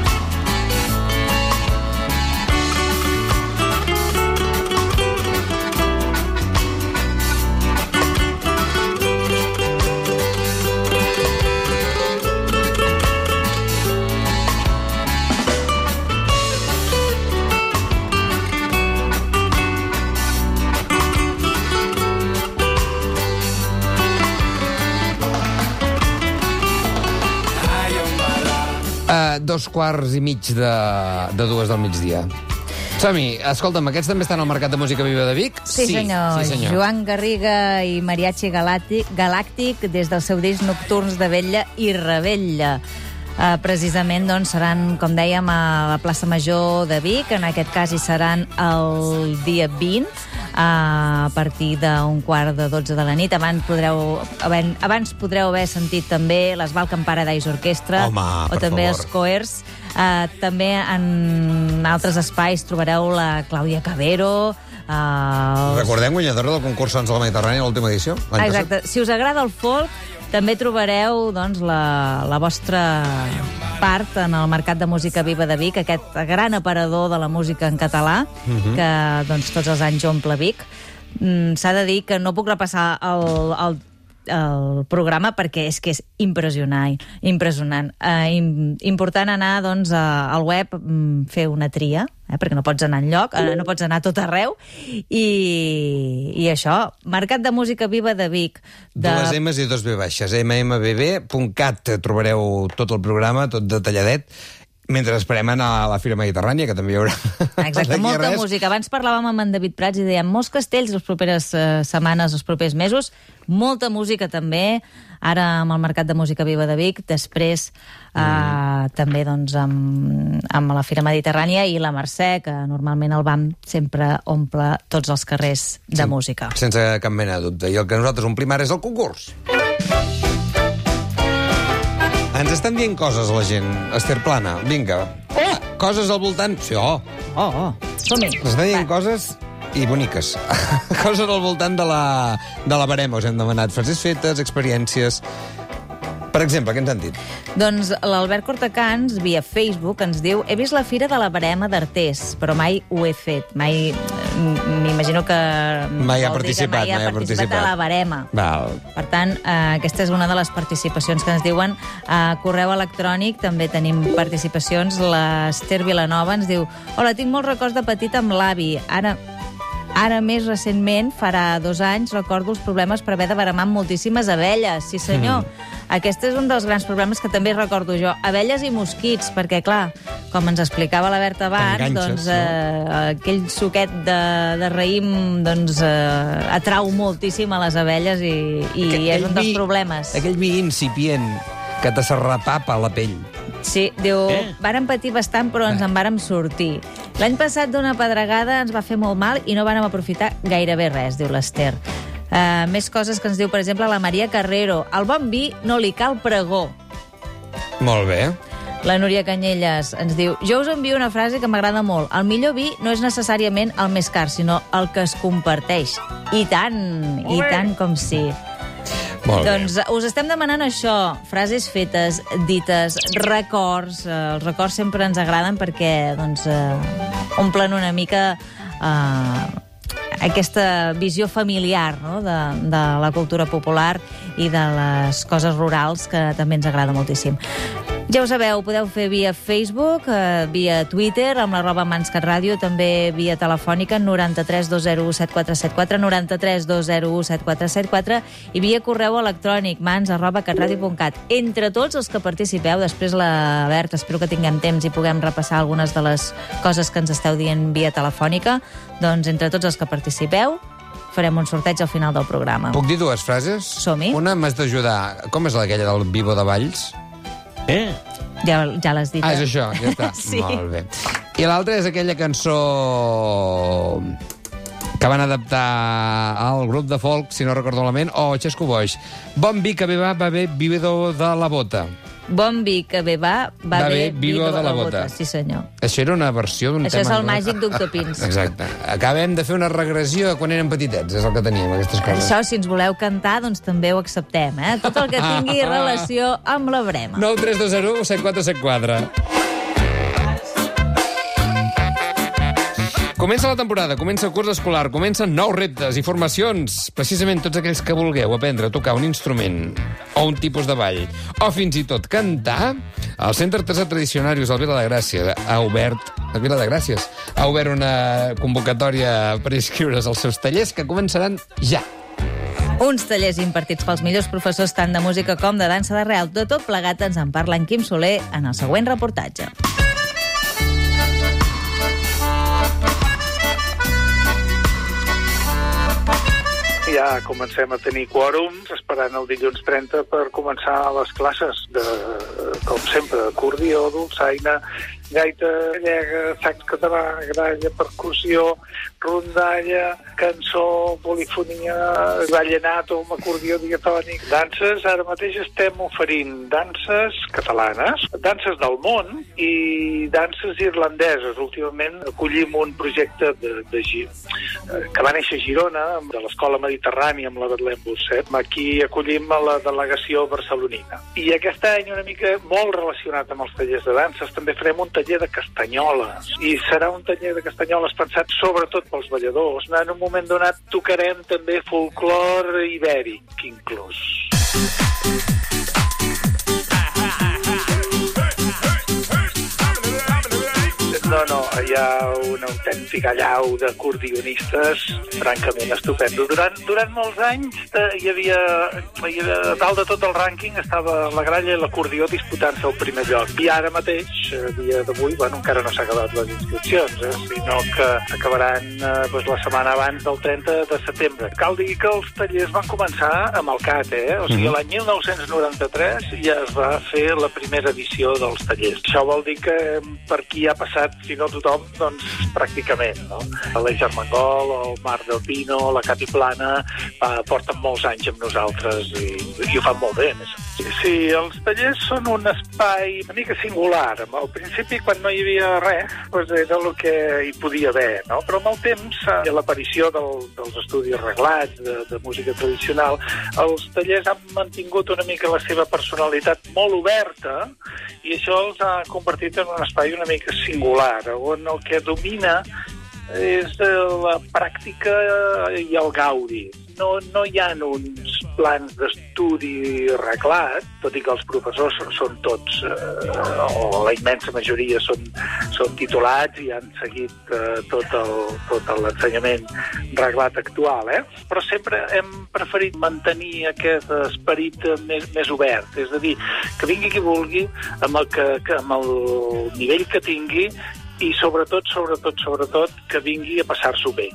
Dos quarts i mig de 2 del migdia. Som-hi. Escolta'm, aquests també estan al Mercat de Música Viva de Vic? Sí, senyor. Sí, senyor. Joan Garriga i Mariachi Galàctic des dels seus discs nocturns de Vetlla i Rebella. Precisament doncs, seran, com dèiem, a la plaça Major de Vic. En aquest cas hi seran el dia 20, a partir d'11:45 de la nit. Abans podreu haver sentit també l'Esval Paradise Orquestra, o també els Coers. També en altres espais trobareu la Clàudia Cabero. Recordem, guanyadora del concurs Sons de la Mediterrània, l'última edició. Exacte. Si us agrada el folk, també trobareu doncs, la vostra part en el Mercat de Música Viva de Vic, aquest gran aparador de la música en català, que doncs, tots els anys omple Vic. S'ha de dir que no puc repassar el programa perquè és que és impressionant. Important anar doncs, al web, fer una tria, perquè no pots anar enlloc, no pots anar a tot arreu, i això, Mercat de Música Viva de Vic. Dues M's i dos B baixes, mmbb.cat, trobareu tot el programa, tot detalladet, mentre esperem anar a la Fira Mediterrània, que també hi haurà. Exacte, molta música. Abans parlàvem amb en David Prats i dèiem molts castells les properes setmanes, els propers mesos, molta música també, ara amb el Mercat de Música Viva de Vic, després també doncs, amb la Fira Mediterrània i la Mercè, que normalment el BAM sempre omple tots els carrers de música. Sense cap mena de dubte. I el que nosaltres omplim ara és el concurs. Ens estan dient coses a la gent. Esther Plana, vinga. Coses al voltant... Sí, som-hi. Ens estan dient coses i boniques. Coses al voltant de la barema, us hem demanat. Frases fetes, experiències... Per exemple, què ens han dit? Doncs l'Albert Cortacans, via Facebook, ens diu: he vist la Fira de la Barema d'Artés, però mai ho he fet. Mai, m'imagino que... Mai ha participat. Mai ha participat a la Barema. Val. Per tant, aquesta és una de les participacions que ens diuen. Correu electrònic, també tenim participacions. L'Esther Vilanova ens diu: hola, tinc molts records de petit amb l'avi. Ara més recentment, farà 2 anys, recordo els problemes per haver de baremar amb moltíssimes abelles. Sí, senyor. Aquest és un dels grans problemes que també recordo jo. Abelles i mosquits, perquè, clar, com ens explicava la Berta abans, doncs, aquell suquet de raïm doncs, atrau moltíssim a les abelles i és un dels problemes. Aquell vi incipient que te s'arrepapa la pell. Sí, diu, vàrem patir bastant, però ens en vàrem sortir. L'any passat d'una pedregada ens va fer molt mal i no vàrem aprofitar gairebé res, diu l'Esther. Més coses que ens diu, per exemple, la Maria Carrero. Al bon vi no li cal pregó. Molt bé. La Núria Canyelles ens diu: jo us envio una frase que m'agrada molt. El millor vi no és necessàriament el més car, sinó el que es comparteix. I tant com sí. Doncs us estem demanant això, frases fetes, dites, records. Els records sempre ens agraden perquè doncs, omplen una mica aquesta visió familiar, no? de la cultura popular i de les coses rurals, que també ens agrada moltíssim. Ja ho sabeu, podeu fer via Facebook, via Twitter, amb @MansCatRàdio, també via telefònica 93 201 7474, 93 201 7474, i via correu electrònic mans@catradio.cat. Entre tots els que participeu, després la Berta, espero que tinguem temps i puguem repassar algunes de les coses que ens esteu dient via telefònica, doncs entre tots els que participeu farem un sorteig al final del programa. Puc dir 2 frases? Som-hi. Una m'has d'ajudar. Com és aquella del Vivo de Valls? Ja l'has dit. És això, ja està. Sí. Molt bé. I l'altra és aquella cançó que van adaptar al grup de folk, si no recordo malament, Xesco Boix. Bon vi que bé va bé vividor de la bota. Bon vi que bé va bé vividor de la bota. Sí, senyor. Això era una versió d'un tema... Això és el màgic Doctor Pins. Exacte. Acabem de fer una regressió a quan érem petitets, és el que teníem, aquestes coses. Això, si ens voleu cantar, doncs també ho acceptem, Tot el que tingui relació amb la brema. 9 3 2 0 7 4 7 4. Comença la temporada, comença el curs escolar, comencen nous reptes i formacions. Precisament tots aquells que vulgueu aprendre a tocar un instrument o un tipus de ball, o fins i tot cantar, el Centre Artesà Tradicionarius al Vila de Gràcia ha obert una convocatòria per inscriure's als seus tallers que començaran ja. Uns tallers impartits pels millors professors tant de música com de dansa d'arrel. De tot plegat ens en parla en Quim Soler en el següent reportatge. Ja comencem a tenir quòrums, esperant el dilluns 30 per començar les classes de, com sempre, acordió, dolçaina, gaita gallega, sax català, gralla, percussió, rondalla, cançó, polifonia, vallenato, amb acordió diatònic. Danses, ara mateix estem oferint danses catalanes, danses del món i danses irlandeses. Últimament acollim un projecte que va néixer a Girona, de l'Escola Mediterrània, amb la Betlem Busset. Aquí acollim a la delegació barcelonina. I aquest any, una mica molt relacionat amb els tallers de danses, també farem un taller de castanyoles. I serà un taller de castanyoles pensat sobretot pels balladors. En un moment donat tocarem també folclor ibèric, inclús. No, hi ha una autèntica allau d'acordionistes francament estupendo. Durant molts anys hi havia a dalt de tot el rànquing estava la gralla i l'acordió disputant-se el primer lloc. I ara mateix, a dia d'avui, encara no s'ha acabat les inscripcions, sinó que s'acabaran la setmana abans del 30 de setembre. Cal dir que els tallers van començar amb el CAT, O sigui, l'any 1993 ja es va fer la primera edició dels tallers. Això vol dir que per aquí ha passat, si no tothom, doncs pràcticament, no? L'Eix Armengol, el Marc del Pino, la Cati Plana, porten molts anys amb nosaltres i ho fan molt bé, més. Sí, els tallers són un espai una mica singular. Al principi, quan no hi havia res, era el que hi podia haver, no? Però amb el temps, l'aparició dels estudis reglats, de música tradicional, els tallers han mantingut una mica la seva personalitat molt oberta i això els ha convertit en un espai una mica singular, on el que domina és la pràctica i el gaudi. No hi ha uns plans d'estudi reglat, tot i que els professors són tots, o la immensa majoria són titulats i han seguit tot l'ensenyament reglat actual, Però sempre hem preferit mantenir aquest esperit més obert, és a dir, que vingui qui vulgui, amb el nivell que tingui, i sobretot que vingui a passar-s'ho bé.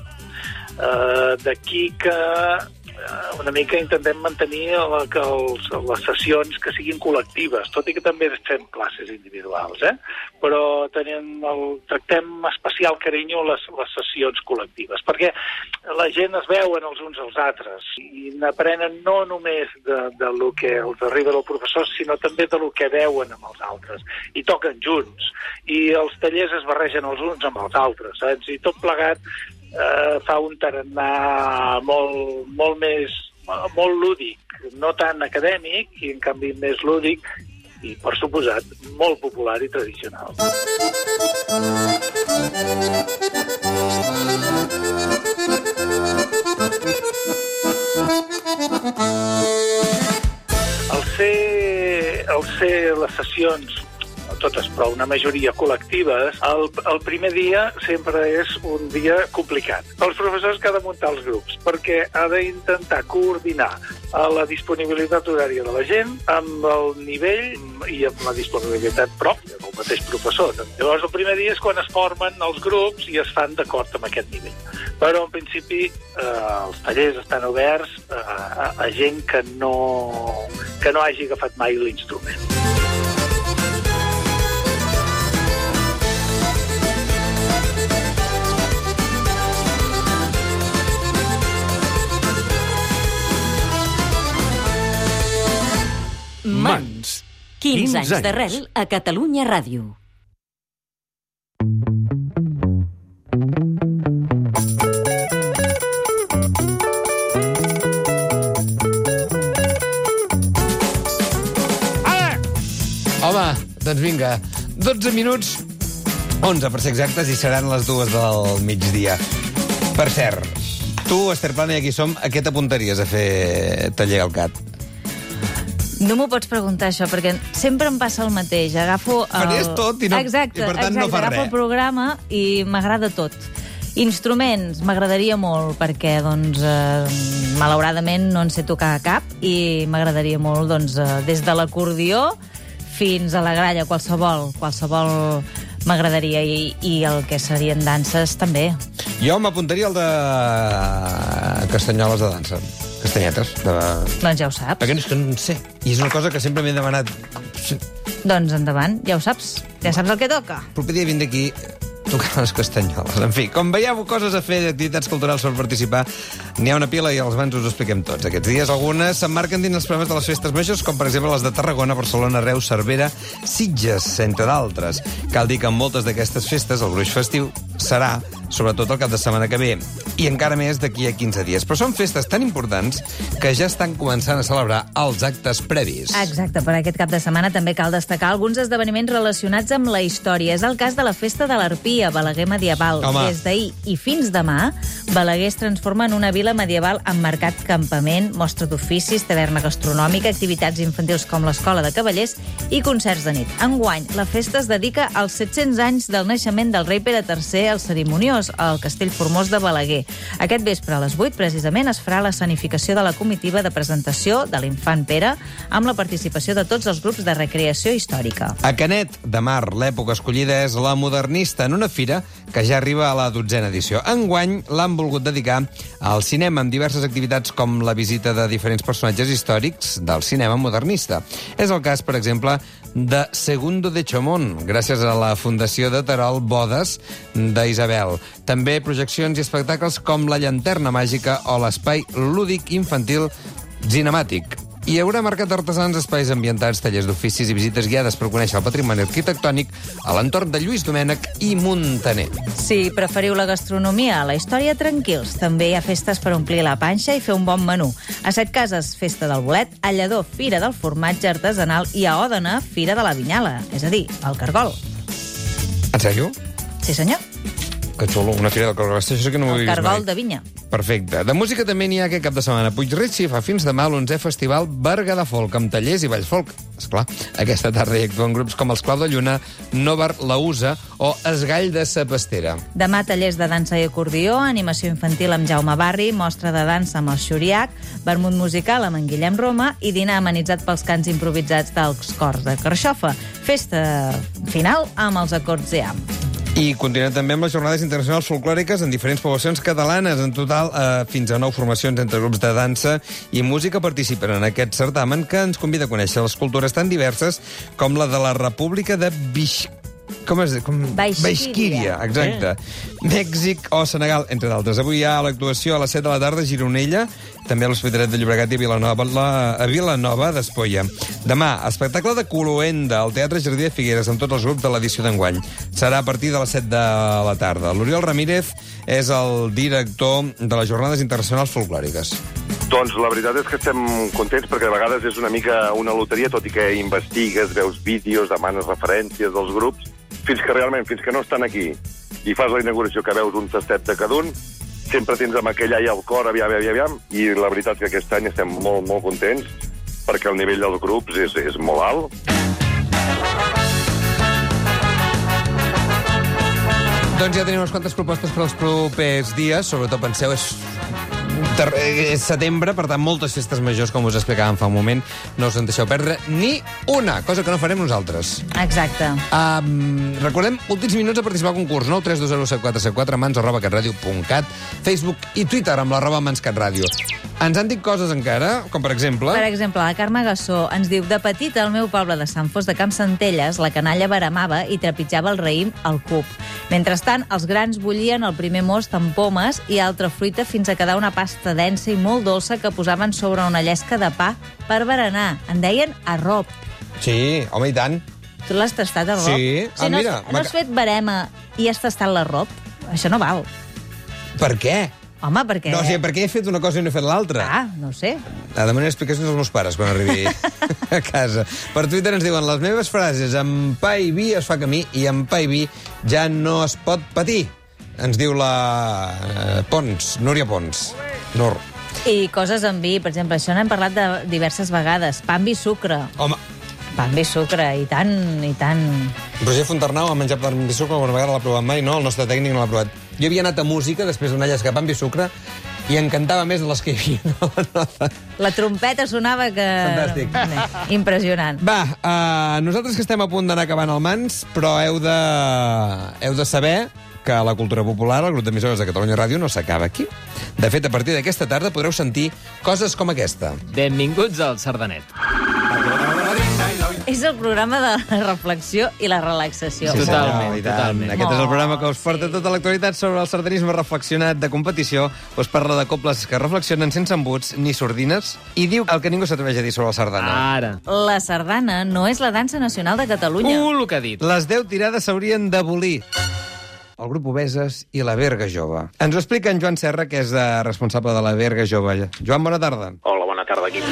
D'aquí que una mica intentem mantenir les sessions que siguin col·lectives, tot i que també fem classes individuals, però tractem especial carinyo les sessions col·lectives, perquè la gent es veuen els uns als altres i n'aprenen no només del que els arriba del professor, sinó també del que veuen amb els altres, i toquen junts, i els tallers es barregen els uns amb els altres, saps? I tot plegat fa un tarannà molt lúdic, no tan acadèmic, i en canvi més lúdic i, per suposat, molt popular i tradicional. Al ser les sessions, no totes, però una majoria col·lectives, el primer dia sempre és un dia complicat. Els professors que ha de muntar els grups, perquè ha d'intentar coordinar la disponibilitat horària de la gent amb el nivell i amb la disponibilitat pròpia del mateix professor. Llavors, el primer dia és quan es formen els grups i es fan d'acord amb aquest nivell. Però, en principi, els tallers estan oberts a gent que no hagi agafat mai l'instrument. Mans. 15 anys d'arrel a Catalunya Ràdio. Home, doncs vinga, 12 minuts, 11 per ser exactes, i seran les 2 del migdia. Per cert, tu, Esther Plana, i aquí som, a què t'apuntaries a fer taller al CAT? No m'ho pots preguntar, això, perquè sempre em passa el mateix. Agafo Faries tot i per tant no fas res. Agafo el programa i m'agrada tot. Instruments, m'agradaria molt, perquè, doncs, malauradament no en sé tocar cap, i m'agradaria molt, doncs, des de l'acordió fins a la gralla, qualsevol m'agradaria, i el que serien danses també. Jo m'apuntaria al de castanyoles de dansa. Castanyetes. Doncs ja ho saps. Perquè és que no sé. I és una cosa que sempre m'he demanat. Doncs endavant, ja ho saps. Ja saps el que toca. El proper dia vindré aquí tocant les castanyoles. En fi, com veieu, coses a fer, activitats culturals per participar, n'hi ha una pila i als mans us ho expliquem tots. Aquests dies algunes s'emmarquen dins els programes de les festes majors, com per exemple les de Tarragona, Barcelona, Reus, Cervera, Sitges, entre d'altres. Cal dir que en moltes d'aquestes festes el gruix festiu serà sobretot el cap de setmana que ve, i encara més d'aquí a 15 dies. Però són festes tan importants que ja estan començant a celebrar els actes previs. Exacte, per aquest cap de setmana també cal destacar alguns esdeveniments relacionats amb la història. És el cas de la Festa de l'Arpí a Balaguer medieval. Home. Des d'ahir i fins demà, Balaguer es transforma en una vila medieval amb mercat campament, mostra d'oficis, taverna gastronòmica, activitats infantils com l'escola de cavallers i concerts de nit. Enguany, la festa es dedica als 700 anys del naixement del rei Pere III el Cerimoniós, al Castell Formós de Balaguer. Aquest vespre, a les 8, precisament, es farà la escenificació de la comitiva de presentació de l'infant Pere amb la participació de tots els grups de recreació històrica. A Canet de Mar, l'època escollida és la modernista, en una fira que ja arriba a la 12a edició. Enguany l'han volgut dedicar al cinema amb diverses activitats com la visita de diferents personatges històrics del cinema modernista. És el cas, per exemple, de Segundo de Chomón, gràcies a la Fundació de Terol Bodes d'Isabel. També projeccions i espectacles com La Llanterna Màgica o l'Espai Lúdic Infantil Cinemàtic. Hi haurà mercat d'artesans, espais ambientats, tallers d'oficis i visites guiades per conèixer el patrimoni arquitectònic a l'entorn de Lluís Domènech i Muntaner. Si preferiu la gastronomia a la història, tranquils. També hi ha festes per omplir la panxa i fer un bon menú. A Setcases, festa del bolet, a Lledó, fira del formatge artesanal i a Òdena, fira de la vinyala, és a dir, el cargol. En sèrio? Sí, senyor. Que xulo, una fira del cargol. Això que no m'ho he El vist cargol mai. de vinya. Perfecte. De música també n'hi ha aquest cap de setmana. Puigreig s'hi fa fins demà l'11è Festival Berguedà Folk, amb tallers i balls folk. Esclar, aquesta tarda hi actuen grups com els Clau de Lluna, Novar La Usa o Esgall de Sa Pastera. Demà tallers de dansa i acordió, animació infantil amb Jaume Barri, mostra de dansa amb el Xuriac, vermut musical amb en Guillem Roma i dinar amenitzat pels cants improvisats dels cors de Carxofa. Festa final amb els acords d'EAM. I continuem també amb les jornades internacionals folclòriques en diferents poblacions catalanes. En total, fins a 9 formacions entre grups de dansa i música participen en aquest certamen que ens convida a conèixer les cultures tan diverses com la de la República de Baixquíria, exacte. Mèxic o Senegal, entre d'altres. Avui hi ha l'actuació a les 7 de la tarda a Gironella, també a l'Hospitalet de Llobregat i a Vilanova d'Espolla. Demà, espectacle de Cloenda al Teatre Jardí de Figueres amb tots els grups de l'edició d'enguany. Serà a partir de les 7 de la tarda. L'Oriol Ramírez és el director de les Jornades Internacionals Folclòriques. Doncs la veritat és que estem contents perquè a vegades és una mica una loteria, tot i que investigues, veus vídeos, demanes referències dels grups, fins que no estan aquí i fas la inauguració que veus un tastet de cada un, sempre tens amb aquell ai al cor, aviam, i la veritat que aquest any estem molt, molt contents perquè el nivell dels grups és molt alt. Doncs ja tenim unes quantes propostes per als propers dies. Sobretot penseu, és setembre, per tant, moltes festes majors, com us explicàvem fa un moment. No us en deixeu perdre ni una, cosa que no farem nosaltres. Exacte. Recordem, últims minuts a participar al concurs. 932074774, mans@catradio.cat, Facebook i Twitter amb @manscatradio. Ens han dit coses encara, com per exemple... Per exemple, la Carme Gassó ens diu: de petita al meu poble de Sant Fos de Campsentelles, la canalla baramava i trepitjava el raïm al cub. Mentrestant, els grans bullien el primer most amb pomes i altra fruita fins a quedar una pasta densa i molt dolça que posaven sobre una llesca de pa per berenar. En deien arrop. Sí, home, i tant. Tu l'has tastat, arrop? Sí. Si no has fet barema i has tastat l'arrop, això no val. Per què? Home, perquè... No, o sigui, per què he fet una cosa i no he fet l'altra? No sé. Demanem explicacions als meus pares quan arribi a casa. Per Twitter ens diuen: les meves frases, amb pa i vi es fa camí i amb pa i vi ja no es pot patir. Ens diu la Pons, Núria Pons. Nur. I coses amb vi, per exemple, això n'hem parlat de diverses vegades. Pa amb vi sucre. Home. Pa amb vi sucre, i tant, i tant. Roger Fontarnau ha menjat pa amb vi sucre, alguna vegada l'ha provat mai, no? El nostre tècnic no l'ha provat. Jo havia anat a música després d'una llesca pa amb vi sucre i encantava més de les que hi havia. La trompeta sonava que... Fantàstic. Impressionant. Va, nosaltres que estem a punt d'anar acabant el Mans, però heu de saber que la cultura popular, el grup d'emissores de Catalunya Ràdio, no s'acaba aquí. De fet, a partir d'aquesta tarda podreu sentir coses com aquesta. Benvinguts al Sardanet. És el programa de la reflexió i la relaxació. Sí, totalment. Aquest és el programa que us porta tota l'actualitat sobre el sardanisme reflexionat de competició, us parla de cobles que reflexionen sense embuts ni sordines i diu el que ningú s'atreveix a dir sobre la sardana. Ara. La sardana no és la dansa nacional de Catalunya. El que ha dit. Les 10 tirades s'haurien d'abolir. el grup Obeses i la Berga Jove. Ens ho explica en Joan Serra, que és responsable de la Berga Jove. Joan, bona tarda. Hola, bona tarda, equip.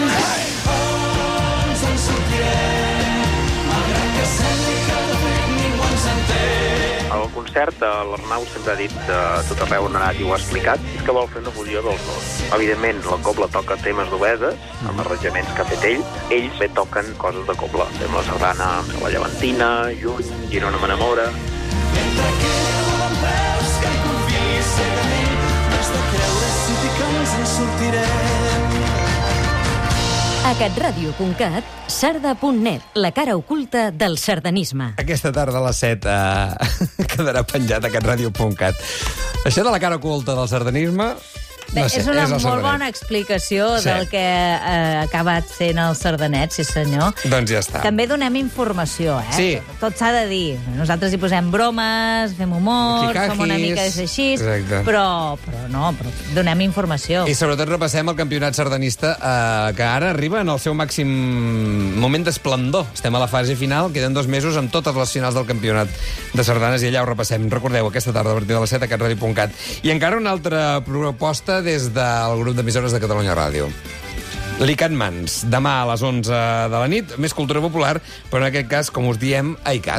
El concert, l'Arnau sempre ha dit tot arreu on ha anat i ho ha explicat, és que vol fer una fusió dels dos. Evidentment, la cobla toca temes d'Obeses, amb arranjaments que ha fet ell. Ells bé toquen coses de cobla. Fem la sardana, la llevantina, Lluny, Girona m'enamora. Mentre queden dempeus que hi confiïs cegament, no has de creure si dic que ens en sortirem. A catradio.cat, sarda.net, la cara oculta del sardanisme. Aquesta tarda a les 7 quedarà penjat a catradio.cat. Això de la cara oculta del sardanisme... Bé, no sé, és una el molt sardanet. bona explicació del que ha acabat sent el sardanet, sí senyor. Doncs ja està. També donem informació, eh? Sí. Tot s'ha de dir. Nosaltres hi posem bromes, fem humor, Kikakis, som una mica així, exacte. però donem informació. I sobretot repassem el campionat sardanista que ara arriba en el seu màxim moment d'esplendor. Estem a la fase final, queden 2 mesos amb totes les finals del campionat de sardanes i allà ho repassem. Recordeu, aquesta tarda a partir de les 7 a catradio.cat. I encara una altra proposta des del grup d'emissores de Catalunya Ràdio. L'ICAT Mans, demà a les 11 de la nit, més cultura popular, però en aquest cas, com us diem, ICAT.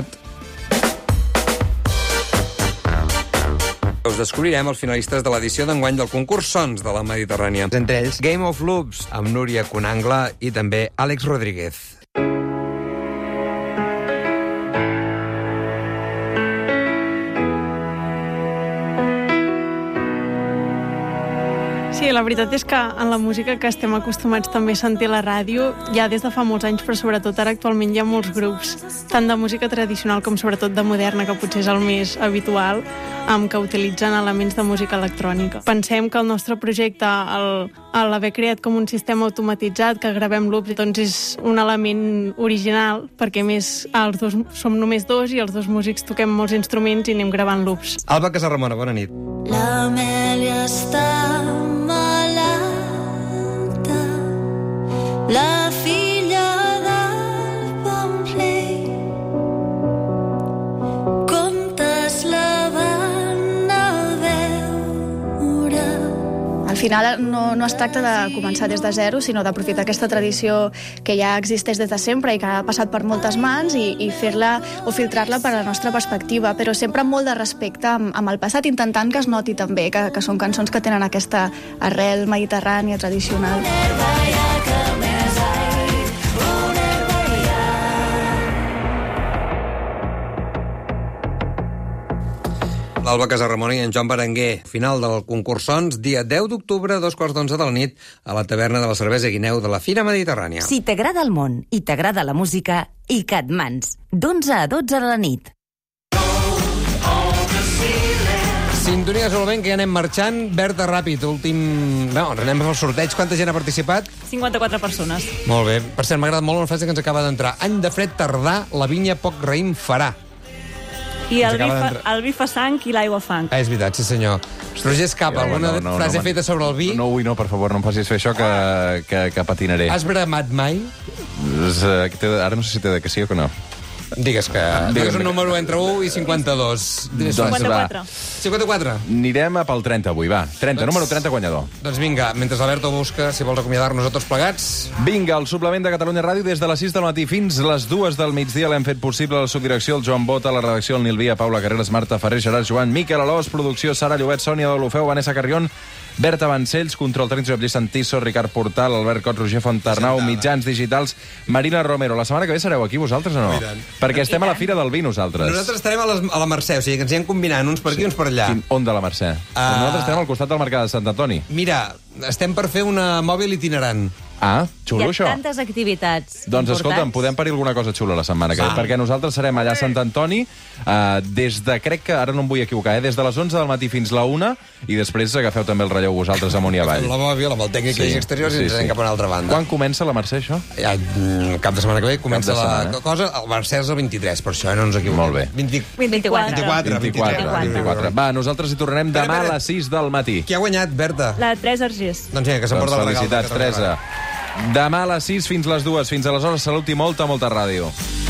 Us descobrirem els finalistes de l'edició d'enguany del concurs Sons de la Mediterrània. Entre ells, Game of Loops, amb Núria Conangla i també Àlex Rodríguez. Sí, la veritat és que en la música que estem acostumats també a sentir a la ràdio, ja des de fa molts anys, però sobretot ara actualment hi ha molts grups, tant de música tradicional com sobretot de moderna, que potser és el més habitual, que utilitzen elements de música electrònica. Pensem que el nostre projecte, l'haver creat com un sistema automatitzat que gravem loops, doncs és un element original, perquè més els dos som només 2 i els 2 músics toquem molts instruments i anem gravant loops. Alba Casarramona, bona nit. L'Amèlia està malalta, la filla del bon rei. Contes la van a veure. Al final no es tracta de començar des de zero, sinó d'aprofitar aquesta tradició que ja existeix des de sempre i que ha passat per moltes mans i fer-la o filtrar-la per a la nostra perspectiva, però sempre amb molt de respecte amb el passat, intentant que es noti també que són cançons que tenen aquesta arrel mediterrània tradicional. L'Alba Casarramona i en Joan Berenguer. Final del concurs Sons, dia 10 d'octubre, 2:15 de la nit, a la taverna de la Cervesa Guineu de la Fira Mediterrània. Si t'agrada el món i t'agrada la música, ICAT Mans, d'11 a 12 de la nit. Sintonia solament, que ja anem marxant. Berta, ràpid, últim... No, anem al sorteig. Quanta gent ha participat? 54 persones. Molt bé. Per cert, m'ha agradat molt una frase que ens acaba d'entrar. Any de fred tardà, la vinya poc raïm farà. I el vi fa sang i l'aigua fang. És veritat, sí senyor. Roger Escapa, alguna frase feta sobre el vi? No, avui no, per favor, no em facis fer això, que patinaré. Has bramat mai? Ara no sé si t'he de que sí o que no. Digues que... Digues un número entre 1 i 52. 54. 54? Anirem pel 30 avui, va. 30, número 30 guanyador. Doncs vinga, mentre l'Alberto busca, si vols acomiadar-nos a tots plegats. Vinga, el suplement de Catalunya Ràdio des de les 6 del matí fins les 2 del migdia l'hem fet possible. La subdirecció, el Joan Bota, la redacció, el Nil Via, Paula Carreras, Marta Ferrer, Gerard Joan, Miquel Alós, producció, Sara Llobet, Sònia Deulofeu, Vanessa Carrión, Berta Vancells, control tècnic, Josep Santiso, Ricard Portal, Albert Cot, Roger Fontarnau, mitjans digitals, Marina Romero. La setmana que ve sereu aquí vosaltres o no? Perquè estem a la Fira del Vi, nosaltres. Nosaltres estarem a la Mercè, o sigui que ens hi hem combinant uns per aquí, uns per allà. On de la Mercè? Nosaltres estem al costat del Mercat de Sant Antoni. Mira, estem per fer una mòbil itinerant. Ah, xulo, això. Hi ha tantes activitats Doncs escolta'm, podem parir alguna cosa xula la setmana que ve, perquè nosaltres serem allà a Sant Antoni des de, crec que, ara no em vull equivocar, des de les 11 del matí fins la 1, i després agafeu també el relleu vosaltres amunt i avall. La mòbil, amb el tècnic i exteriors, i ens anem cap a una altra banda. Quan comença la Mercè, això? Ja, cap de setmana que ve comença la cosa. El Mercè és el 23, per això, no ens equivoquem. Molt bé. 24. Va, nosaltres hi tornarem demà a les 6 del matí. Qui ha guanyat, Berta? La Teresa Argés. Doncs vinga, que s'emporta el regal. Felicitats, Teresa. Demà a les 6 fins les 2. Fins aleshores, salut i molta ràdio.